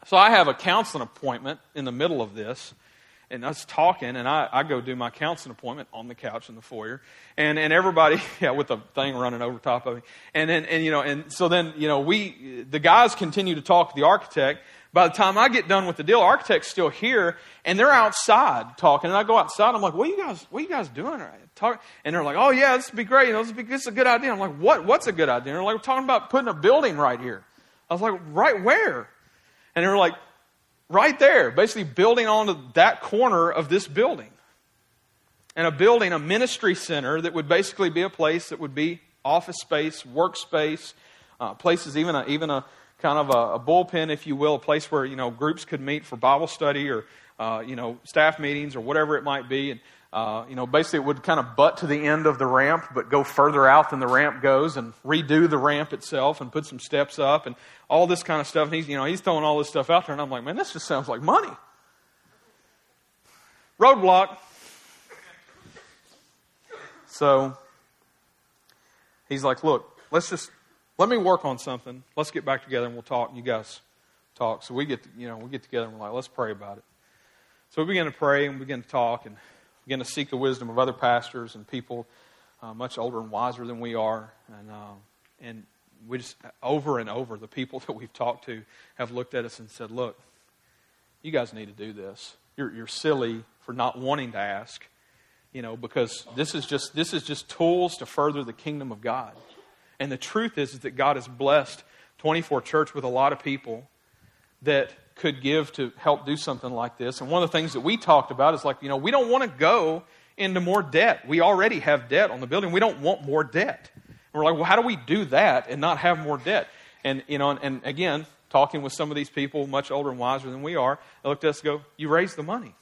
So I have a counseling appointment in the middle of this, and us talking, and I, I go do my counseling appointment on the couch in the foyer, and, and everybody, yeah, with the thing running over top of me, and then and you know, and so then you know, we the guys continue to talk to the architect. By the time I get done with the deal, the architect's still here, and they're outside talking, and I go outside, I'm like, what are you guys, what are you guys doing? Talk, and they're like, oh yeah, this would be great, you know, this, would be, this is a good idea. I'm like, what? What's a good idea? And they're like, we're talking about putting a building right here. I was like, right where? And they were like, right there, basically building onto that corner of this building. And a building, a ministry center that would basically be a place that would be office space, workspace, uh, places, even a, even a kind of a, a bullpen, if you will, a place where, you know, groups could meet for Bible study or, uh, you know, staff meetings or whatever it might be. And, uh, you know, basically it would kind of butt to the end of the ramp, but go further out than the ramp goes and redo the ramp itself and put some steps up and all this kind of stuff. And he's, you know, he's throwing all this stuff out there, and I'm like, man, this just sounds like money. Roadblock. So he's like, look, let's just, let me work on something. Let's get back together and we'll talk. And you guys talk. So we get, to, you know, we get together and we're like, let's pray about it. So we begin to pray and we begin to talk and begin to seek the wisdom of other pastors and people uh, much older and wiser than we are. And uh, and we just, over and over, the people that we've talked to have looked at us and said, look, you guys need to do this. You're, you're silly for not wanting to ask, you know, because this is just this is just tools to further the kingdom of God. And the truth is, is that God has blessed twenty-four Church with a lot of people that could give to help do something like this. And one of the things that we talked about is like, you know, we don't want to go into more debt. We already have debt on the building. We don't want more debt. And we're like, well, how do we do that and not have more debt? And, you know, and, and again, talking with some of these people much older and wiser than we are, they looked at us and go, you raised the money.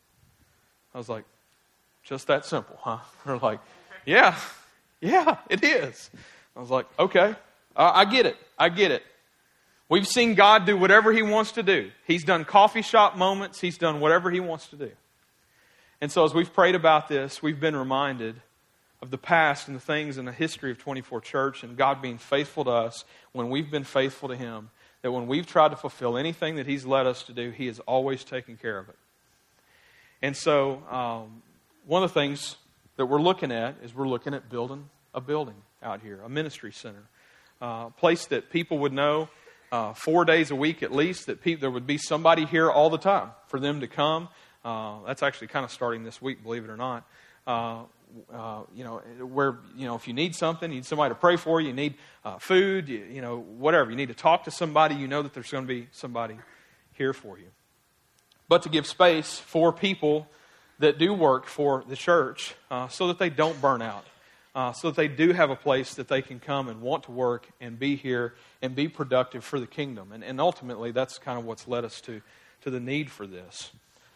I was like, just that simple, huh? They're like, yeah, yeah, it is. I was like, okay, uh, I get it. I get it. We've seen God do whatever He wants to do. He's done coffee shop moments. He's done whatever He wants to do. And so as we've prayed about this, we've been reminded of the past and the things in the history of twenty-four Church and God being faithful to us when we've been faithful to Him, that when we've tried to fulfill anything that He's led us to do, He has always taken care of it. And so um, one of the things that we're looking at is we're looking at building a building out here, a ministry center, uh, a place that people would know uh, four days a week at least, that pe- there would be somebody here all the time for them to come. Uh, that's actually kind of starting this week, believe it or not. Uh, uh, you know, where, you know, if you need something, you need somebody to pray for you, you need uh, food, you, you know, whatever. You need to talk to somebody, you know that there's going to be somebody here for you. But to give space for people that do work for the church uh, so that they don't burn out. Uh, so that they do have a place that they can come and want to work and be here and be productive for the kingdom. And, and ultimately, that's kind of what's led us to, to the need for this.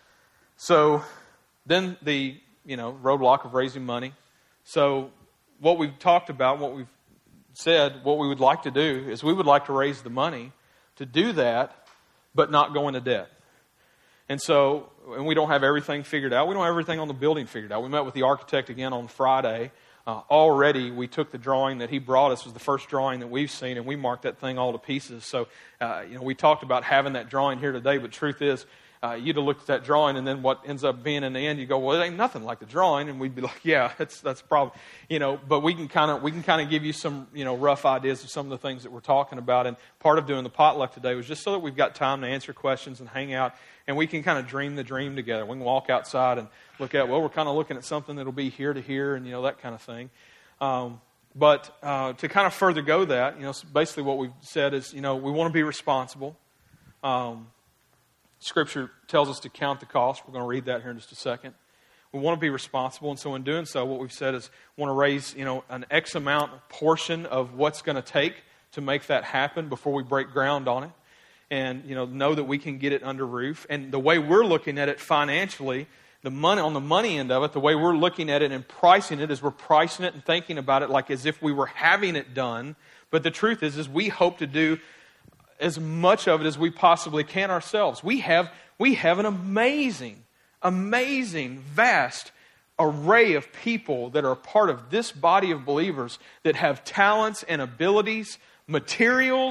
So then the, you know, roadblock of raising money. So what we've talked about, what we've said, what we would like to do is we would like to raise the money to do that, but not go into debt. And so, and we don't have everything figured out. We don't have everything on the building figured out. We met with the architect again on Friday. Uh, already, we took the drawing that he brought us. It was the first drawing that we've seen, and we marked that thing all to pieces. So, uh, you know, we talked about having that drawing here today, but truth is, uh, you'd have looked at that drawing, and then what ends up being in the end, you go, well, it ain't nothing like the drawing, and we'd be like, yeah, that's that's probably, you know. But we can kind of we can kind of give you some, you know, rough ideas of some of the things that we're talking about. And part of doing the potluck today was just so that we've got time to answer questions and hang out. And we can kind of dream the dream together. We can walk outside and look at, well, we're kind of looking at something that'll be here to here and, you know, that kind of thing. Um, but uh, to kind of further go that, you know, basically what we've said is, you know, we want to be responsible. Um, Scripture tells us to count the cost. We're going to read that here in just a second. We want to be responsible. And so in doing so, what we've said is we want to raise, you know, an X amount portion of what's going to take to make that happen before we break ground on it. And, you know, know that we can get it under roof. And the way we're looking at it financially, the money on the money end of it, the way we're looking at it and pricing it is we're pricing it and thinking about it like as if we were having it done. But the truth is, is we hope to do as much of it as we possibly can ourselves. We have, we have an amazing, amazing, vast array of people that are a part of this body of believers that have talents and abilities, materials,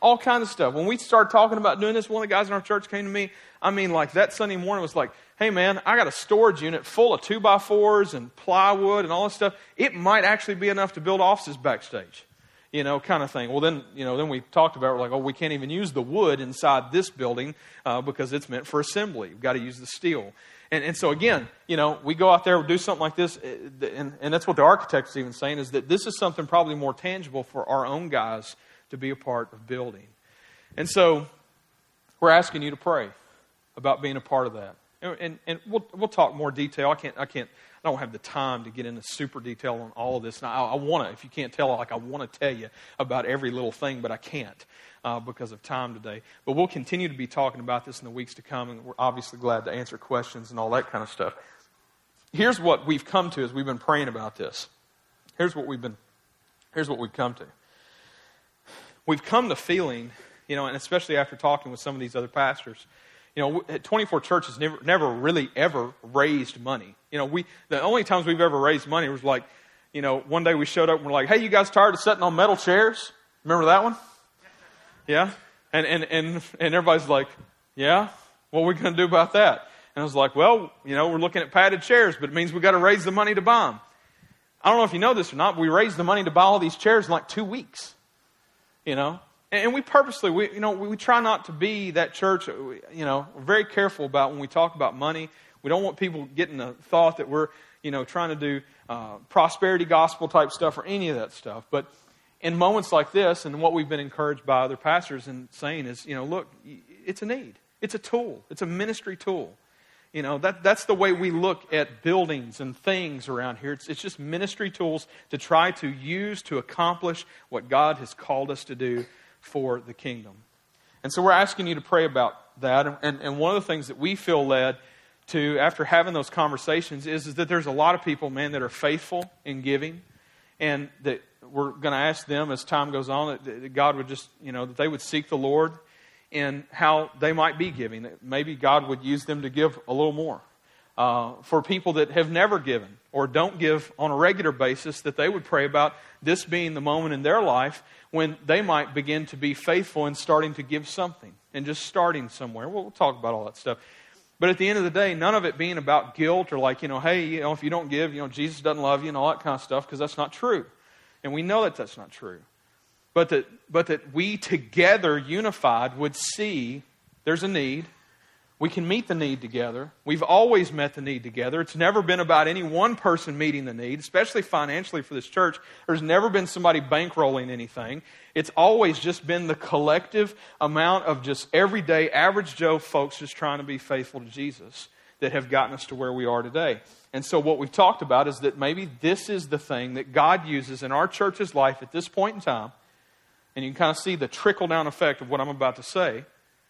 all kinds of stuff. When we started talking about doing this, one of the guys in our church came to me. I mean, like that Sunday morning was like, hey man, I got a storage unit full of two by fours and plywood and all this stuff. It might actually be enough to build offices backstage, you know, kind of thing. Well, then, you know, then we talked about it. We're like, oh, we can't even use the wood inside this building uh, because it's meant for assembly. We've got to use the steel. And, and so again, you know, we go out there, we do something like this, and, and that's what the architect is even saying, is that this is something probably more tangible for our own guys to be a part of building. And so we're asking you to pray about being a part of that. And, and, and we'll we'll talk more detail. I can't I can't I don't have the time to get into super detail on all of this. And I, I want to, if you can't tell, like I want to tell you about every little thing, but I can't uh, because of time today. But we'll continue to be talking about this in the weeks to come, and we're obviously glad to answer questions and all that kind of stuff. Here's what we've come to as we've been praying about this. Here's what we've been. Here's what we've come to. We've come to feeling, you know, and especially after talking with some of these other pastors, you know, twenty-four Church has never, never really ever raised money. You know, we the only times we've ever raised money was like, you know, one day we showed up and we're like, hey, you guys tired of sitting on metal chairs? Remember that one? Yeah? And and and, and everybody's like, yeah? What are we going to do about that? And I was like, well, you know, we're looking at padded chairs, but it means we've got to raise the money to buy them. I don't know if you know this or not, but we raised the money to buy all these chairs in like two weeks. You know, and we purposely, we you know, we, we try not to be that church. You know, we're very careful about when we talk about money. We don't want people getting the thought that we're, you know, trying to do uh, prosperity gospel type stuff or any of that stuff. But in moments like this, and what we've been encouraged by other pastors in saying is, you know, look, it's a need. It's a tool. It's a ministry tool. You know, that that's the way we look at buildings and things around here. It's, it's just ministry tools to try to use to accomplish what God has called us to do for the kingdom. And so we're asking you to pray about that. And, and, and one of the things that we feel led to after having those conversations is, is that there's a lot of people, man, that are faithful in giving. And that we're going to ask them as time goes on that, that God would just, you know, that they would seek the Lord in how they might be giving. That maybe God would use them to give a little more. Uh, for people that have never given or don't give on a regular basis, that they would pray about this being the moment in their life when they might begin to be faithful in starting to give something and just starting somewhere. We'll, we'll talk about all that stuff. But at the end of the day, none of it being about guilt or like, you know, hey, you know, if you don't give, you know, Jesus doesn't love you and all that kind of stuff, because that's not true. And we know that that's not true. But that, but that we together, unified, would see there's a need. We can meet the need together. We've always met the need together. It's never been about any one person meeting the need, especially financially for this church. There's never been somebody bankrolling anything. It's always just been the collective amount of just everyday, average Joe folks just trying to be faithful to Jesus that have gotten us to where we are today. And so what we've talked about is that maybe this is the thing that God uses in our church's life at this point in time. And you can kind of see the trickle-down effect of what I'm about to say.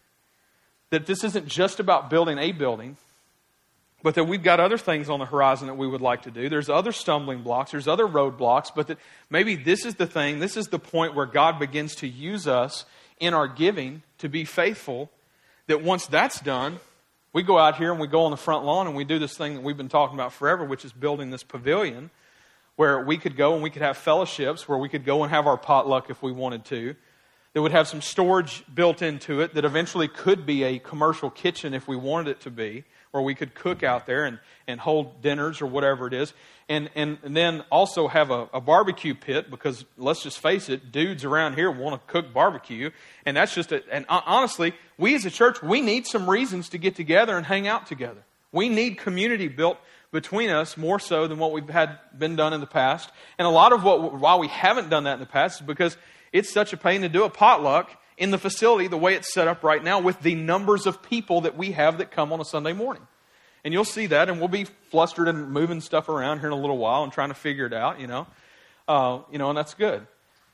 That this isn't just about building a building, but that we've got other things on the horizon that we would like to do. There's other stumbling blocks, there's other roadblocks, but that maybe this is the thing, this is the point where God begins to use us in our giving to be faithful. That once that's done, we go out here and we go on the front lawn and we do this thing that we've been talking about forever, which is building this pavilion, where we could go and we could have fellowships, where we could go and have our potluck if we wanted to. That would have some storage built into it that eventually could be a commercial kitchen if we wanted it to be, where we could cook out there and, and hold dinners or whatever it is. And, and, and then also have a, a barbecue pit, because let's just face it, dudes around here want to cook barbecue. And that's just, a, and honestly, we as a church, we need some reasons to get together and hang out together. We need community built between us more so than what we've had been done in the past. And a lot of what, why we haven't done that in the past is because it's such a pain to do a potluck in the facility the way it's set up right now with the numbers of people that we have that come on a Sunday morning. And you'll see that, and we'll be flustered and moving stuff around here in a little while and trying to figure it out, you know. Uh, you know, and that's good.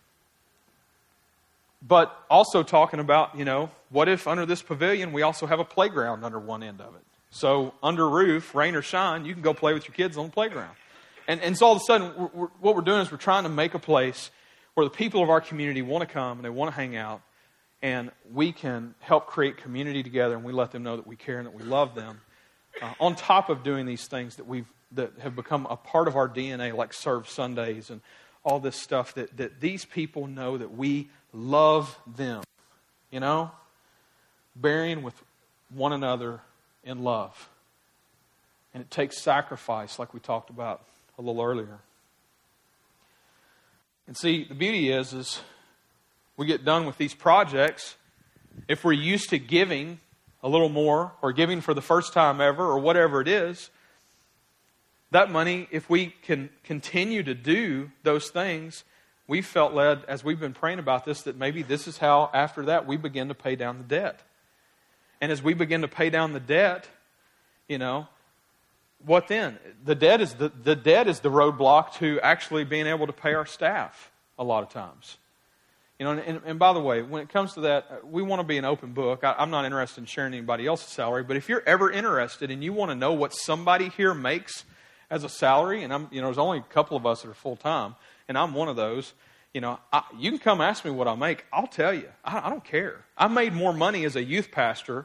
But also talking about, you know, what if under this pavilion we also have a playground under one end of it? So under roof, rain or shine, you can go play with your kids on the playground. And, and so all of a sudden, we're, we're, what we're doing is we're trying to make a place where the people of our community want to come and they want to hang out, and we can help create community together, and we let them know that we care and that we love them. Uh, on top of doing these things that we've that have become a part of our D N A, like Serve Sundays and all this stuff, that, that these people know that we love them you know? Bearing with one another in love. And it takes sacrifice, like we talked about a little earlier. And see, the beauty is, is we get done with these projects. If we're used to giving a little more, or giving for the first time ever, or whatever it is, that money, if we can continue to do those things, we felt led, as we've been praying about this, that maybe this is how, after that, we begin to pay down the debt. And as we begin to pay down the debt, you know, what then? The debt is the, the debt is the roadblock to actually being able to pay our staff a lot of times. You know, and, and by the way, when it comes to that, we want to be an open book. I, I'm not interested in sharing anybody else's salary, but if you're ever interested and you want to know what somebody here makes as a salary, and I'm, you know, there's only a couple of us that are full time, and I'm one of those. You know, I, you can come ask me what I make. I'll tell you. I, I don't care. I made more money as a youth pastor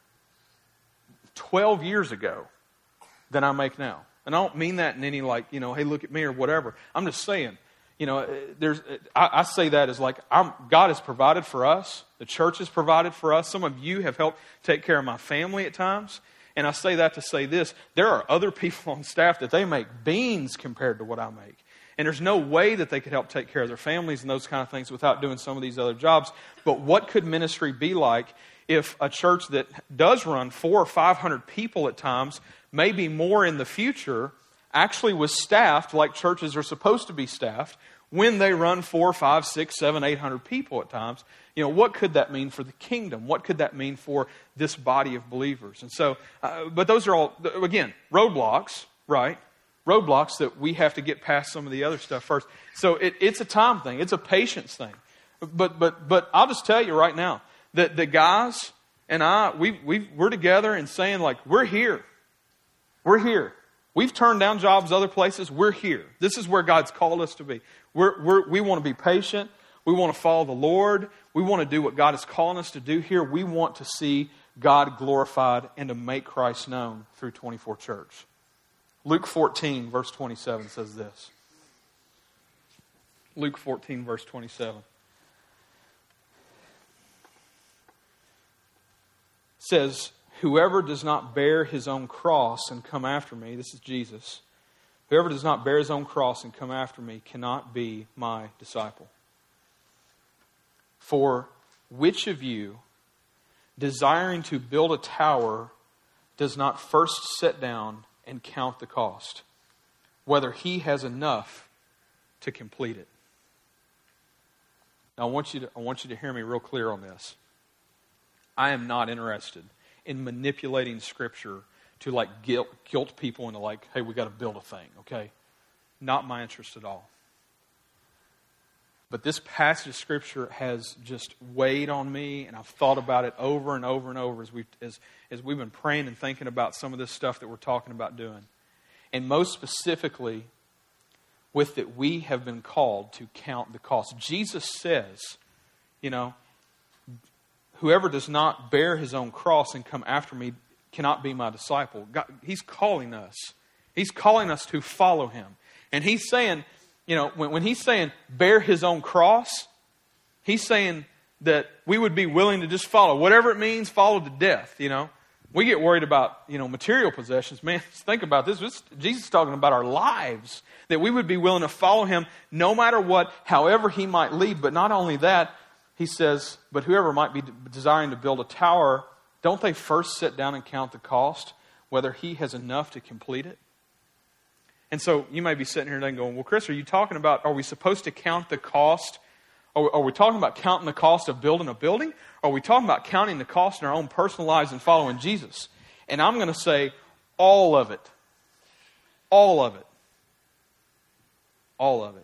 twelve years ago than I make now. And I don't mean that in any like, you know, hey, look at me or whatever. I'm just saying, you know, there's. I, I say that as like, I'm, God has provided for us. The church has provided for us. Some of you have helped take care of my family at times. And I say that to say this. There are other people on staff that they make beans compared to what I make. And there's no way that they could help take care of their families and those kind of things without doing some of these other jobs. But what could ministry be like if a church that does run four or five hundred people at times, maybe more in the future, actually was staffed like churches are supposed to be staffed when they run four, five, six, seven, eight hundred people at times? You know, what could that mean for the kingdom? What could that mean for this body of believers? And so, uh, but those are all, again, roadblocks, right? Roadblocks that we have to get past some of the other stuff first. So it, it's a time thing. It's a patience thing. But but but I'll just tell you right now that the guys and I, we we we're together and saying like, we're here. We're here. We've turned down jobs other places. We're here. This is where God's called us to be. We're, we're, we want to be patient. We want to follow the Lord. We want to do what God is calling us to do here. We want to see God glorified and to make Christ known through twenty-four Church. Luke fourteen, verse twenty-seven says this. Luke fourteen, verse twenty-seven. Says, whoever does not bear his own cross and come after me, this is Jesus, whoever does not bear his own cross and come after me cannot be my disciple. For which of you, desiring to build a tower, does not first sit down and count the cost, whether he has enough to complete it? Now I want you to, I want you to hear me real clear on this. I am not interested in manipulating Scripture to like guilt, guilt people into like, hey, we got to build a thing, okay? Not my interest at all. But this passage of Scripture has just weighed on me, and I've thought about it over and over and over as we've, as, as we've been praying and thinking about some of this stuff that we're talking about doing. And most specifically, with that we have been called to count the cost. Jesus says, you know, whoever does not bear his own cross and come after me cannot be my disciple. God, he's calling us. He's calling us to follow him. And he's saying, you know, when, when he's saying bear his own cross, he's saying that we would be willing to just follow. Whatever it means, follow to death, you know. We get worried about, you know, material possessions. Man, think about this. this. Jesus is talking about our lives. That we would be willing to follow him no matter what, however he might lead. But not only that, he says, but whoever might be desiring to build a tower, don't they first sit down and count the cost, whether he has enough to complete it? And so you may be sitting here and going, well, Chris, are you talking about, are we supposed to count the cost? Are, are we talking about counting the cost of building a building? Or are we talking about counting the cost in our own personal lives and following Jesus? And I'm going to say all of it. All of it. All of it.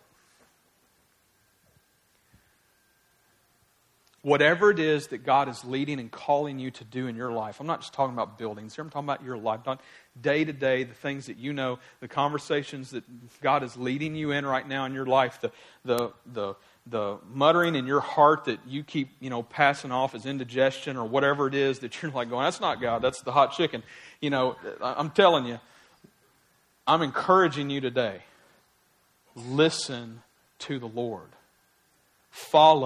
Whatever it is that God is leading and calling you to do in your life. I'm not just talking about buildings here. I'm talking about your life. Day to day, the things that you know, the conversations that God is leading you in right now in your life, the the the the muttering in your heart that you keep, you know, passing off as indigestion or whatever it is that you're like going, that's not God, that's the hot chicken. You know, I'm telling you, I'm encouraging you today. Listen to the Lord. Follow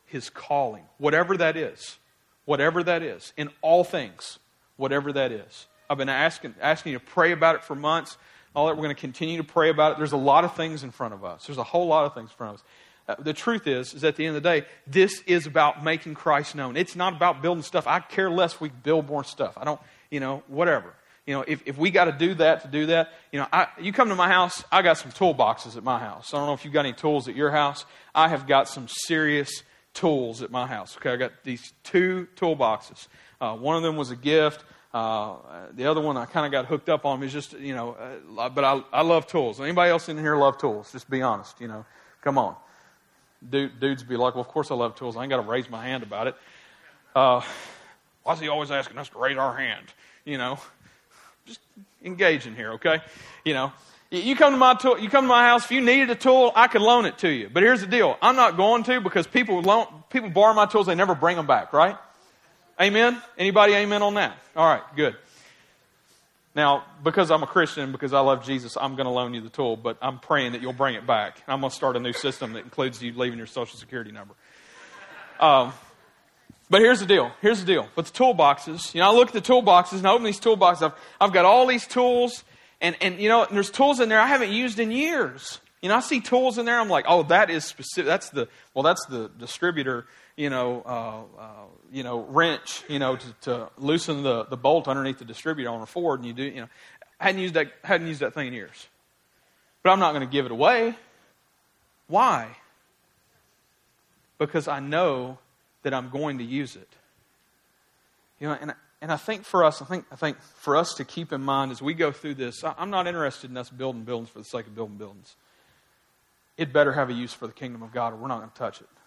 His calling. Whatever that is. Whatever that is. In all things. Whatever that is. I've been asking, asking you to pray about it for months. All that, we're going to continue to pray about it. There's a lot of things in front of us. There's a whole lot of things in front of us. Uh, the truth is, is at the end of the day, this is about making Christ known. It's not about building stuff. I care less if we build more stuff. I don't, you know, whatever. You know, if, if we got to do that to do that, you know, I, you come to my house, I got some toolboxes at my house. I don't know if you've got any tools at your house. I have got some serious tools at my house. Okay, I got these two toolboxes. Uh, one of them was a gift. Uh, the other one I kind of got hooked up on is just, you know, uh, but I, I love tools. Anybody else in here love tools? Just be honest, you know. Come on. Dude, dudes be like, well, of course I love tools. I ain't got to raise my hand about it. Uh, why is he always asking us to raise our hand? You know, just engage in here, okay? You know, you come to my tool, you come to my house. If you needed a tool, I could loan it to you. But here's the deal: I'm not going to, because people loan, people borrow my tools. They never bring them back, right? Amen. Anybody amen on that? All right, good. Now, because I'm a Christian, because I love Jesus, I'm going to loan you the tool, but I'm praying that you'll bring it back. I'm going to start a new system that includes you leaving your social security number. Um, but here's the deal. Here's the deal. With the toolboxes, you know, I look at the toolboxes and I open these toolboxes. I've, I've got all these tools, and, and you know, and there's tools in there I haven't used in years. You know, I see tools in there. I'm like, oh, that is specific. That's the, well, that's the distributor, you know, uh, uh, you know, wrench, you know, to, to loosen the, the bolt underneath the distributor on a Ford. And you do, you know, I hadn't used that, hadn't used that thing in years. But I'm not going to give it away. Why? Because I know that I'm going to use it. You know, and and I think for us, I think I think for us to keep in mind as we go through this, I'm not interested in us building buildings for the sake of building buildings. It better have a use for the kingdom of God, or we're not going to touch it.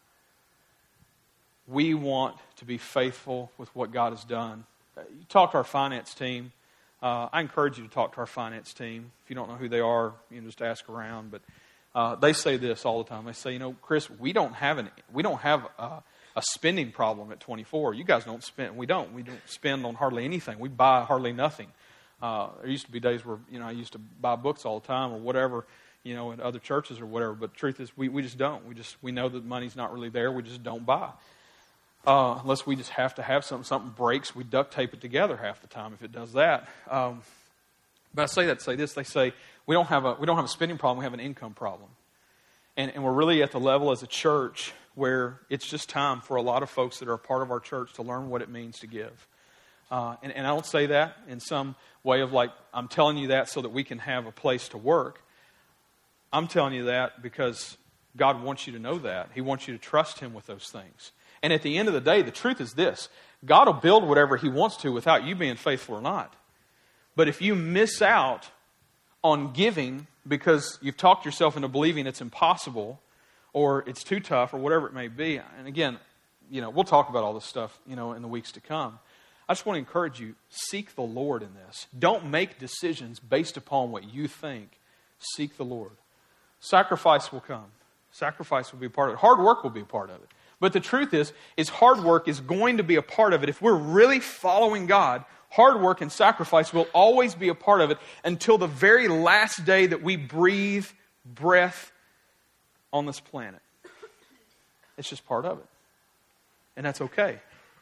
We want to be faithful with what God has done. You talk to our finance team. Uh, I encourage you to talk to our finance team. If you don't know who they are, you can just ask around. But uh, they say this all the time. They say, you know, Chris, we don't have an we don't have a, a spending problem at twenty-four. You guys don't spend. We don't. We don't spend on hardly anything. We buy hardly nothing. Uh, there used to be days where, you know, I used to buy books all the time or whatever, you know, at other churches or whatever. But the truth is, we, we just don't. We just we know that money's not really there. We just don't buy. Uh, unless we just have to have something, something breaks, we duct tape it together half the time if it does that. Um, but I say that to say this: they say we don't have a we don't have a spending problem, we have an income problem, and and we're really at the level as a church where it's just time for a lot of folks that are a part of our church to learn what it means to give. Uh, and, and I don't say that in some way of like I'm telling you that so that we can have a place to work. I'm telling you that because God wants you to know that. He wants you to trust Him with those things. And at the end of the day, the truth is this: God will build whatever He wants to without you being faithful or not. But if you miss out on giving because you've talked yourself into believing it's impossible or it's too tough or whatever it may be, and again, you know, we'll talk about all this stuff, you know, in the weeks to come. I just want to encourage you, seek the Lord in this. Don't make decisions based upon what you think. Seek the Lord. Sacrifice will come. Sacrifice will be a part of it. Hard work will be a part of it. But the truth is, is hard work is going to be a part of it. If we're really following God, hard work and sacrifice will always be a part of it until the very last day that we breathe breath on this planet. It's just part of it. And that's okay.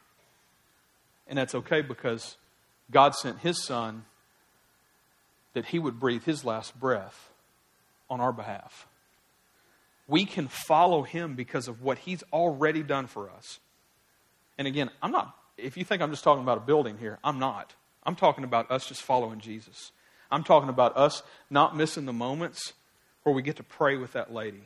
And that's okay because God sent His Son that He would breathe His last breath on our behalf. We can follow Him because of what He's already done for us. And again, I'm not, if you think I'm just talking about a building here, I'm not. I'm talking about us just following Jesus. I'm talking about us not missing the moments where we get to pray with that lady.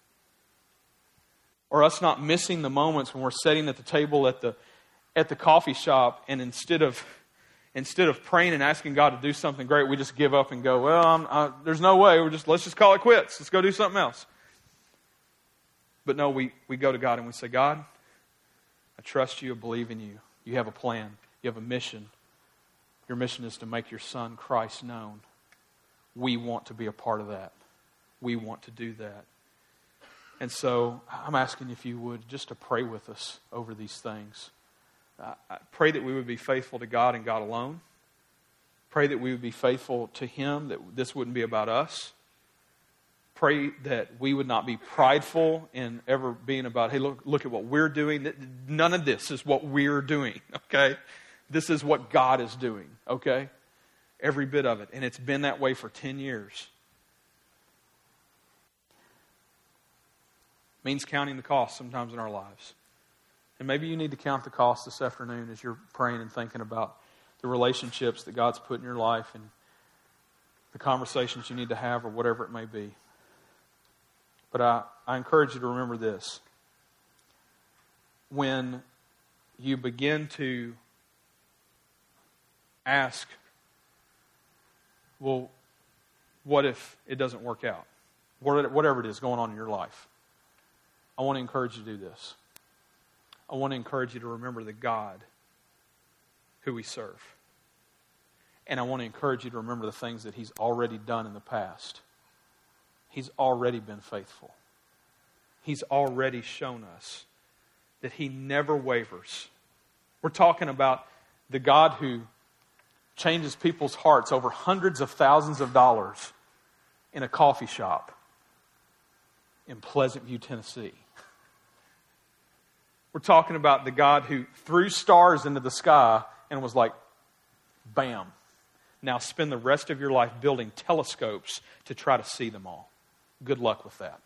Or us not missing the moments when we're sitting at the table at the at the coffee shop and instead of instead of praying and asking God to do something great, we just give up and go, well, I'm, I, there's no way. We're just let's just call it quits. Let's go do something else. But no, we, we go to God and we say, God, I trust you, I believe in you. You have a plan. You have a mission. Your mission is to make your Son, Christ, known. We want to be a part of that. We want to do that. And so I'm asking if you would just to pray with us over these things. I, I pray that we would be faithful to God and God alone. Pray that we would be faithful to Him, that this wouldn't be about us. Pray that we would not be prideful in ever being about, hey, look, look at what we're doing. None of this is what we're doing, okay? This is what God is doing, okay? Every bit of it. And it's been that way for ten years. It means counting the cost sometimes in our lives. And maybe you need to count the cost this afternoon as you're praying and thinking about the relationships that God's put in your life and the conversations you need to have or whatever it may be. But I, I encourage you to remember this. When you begin to ask, well, what if it doesn't work out? Whatever it is going on in your life. I want to encourage you to do this. I want to encourage you to remember the God who we serve. And I want to encourage you to remember the things that He's already done in the past. He's already been faithful. He's already shown us that He never wavers. We're talking about the God who changes people's hearts over hundreds of thousands of dollars in a coffee shop in Pleasant View, Tennessee. We're talking about the God who threw stars into the sky and was like, bam. Now spend the rest of your life building telescopes to try to see them all. Good luck with that.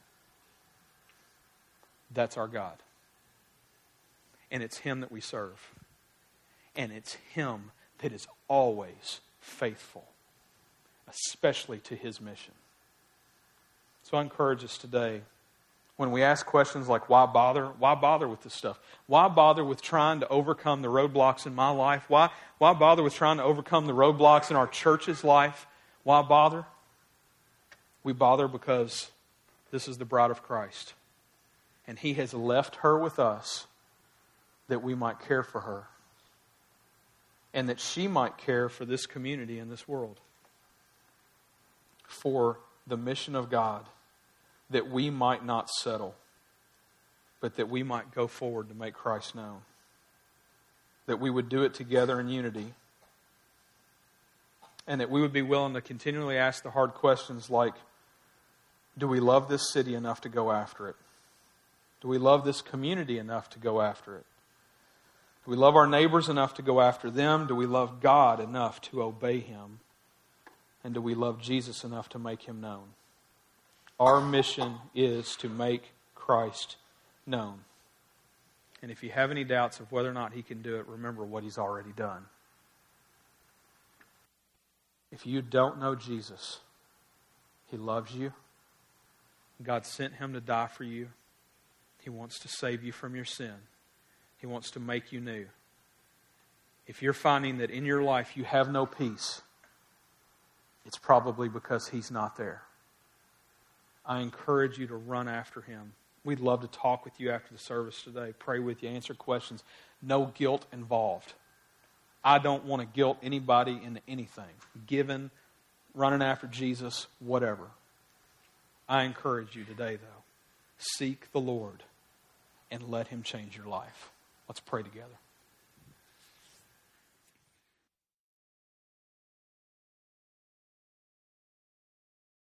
That's our God. And it's Him that we serve. And it's Him that is always faithful, especially to His mission. So I encourage us today, when we ask questions like, why bother? Why bother with this stuff? Why bother with trying to overcome the roadblocks in my life? Why, why bother with trying to overcome the roadblocks in our church's life? Why bother? We bother because this is the bride of Christ. And He has left her with us that we might care for her. And that she might care for this community and this world. For the mission of God. That we might not settle. But that we might go forward to make Christ known. That we would do it together in unity. And that we would be willing to continually ask the hard questions like, do we love this city enough to go after it? Do we love this community enough to go after it? Do we love our neighbors enough to go after them? Do we love God enough to obey Him? And do we love Jesus enough to make Him known? Our mission is to make Christ known. And if you have any doubts of whether or not He can do it, remember what He's already done. If you don't know Jesus, He loves you. God sent Him to die for you. He wants to save you from your sin. He wants to make you new. If you're finding that in your life you have no peace, it's probably because He's not there. I encourage you to run after Him. We'd love to talk with you after the service today, pray with you, answer questions. No guilt involved. I don't want to guilt anybody into anything. Giving, running after Jesus, whatever. I encourage you today, though, seek the Lord and let Him change your life. Let's pray together.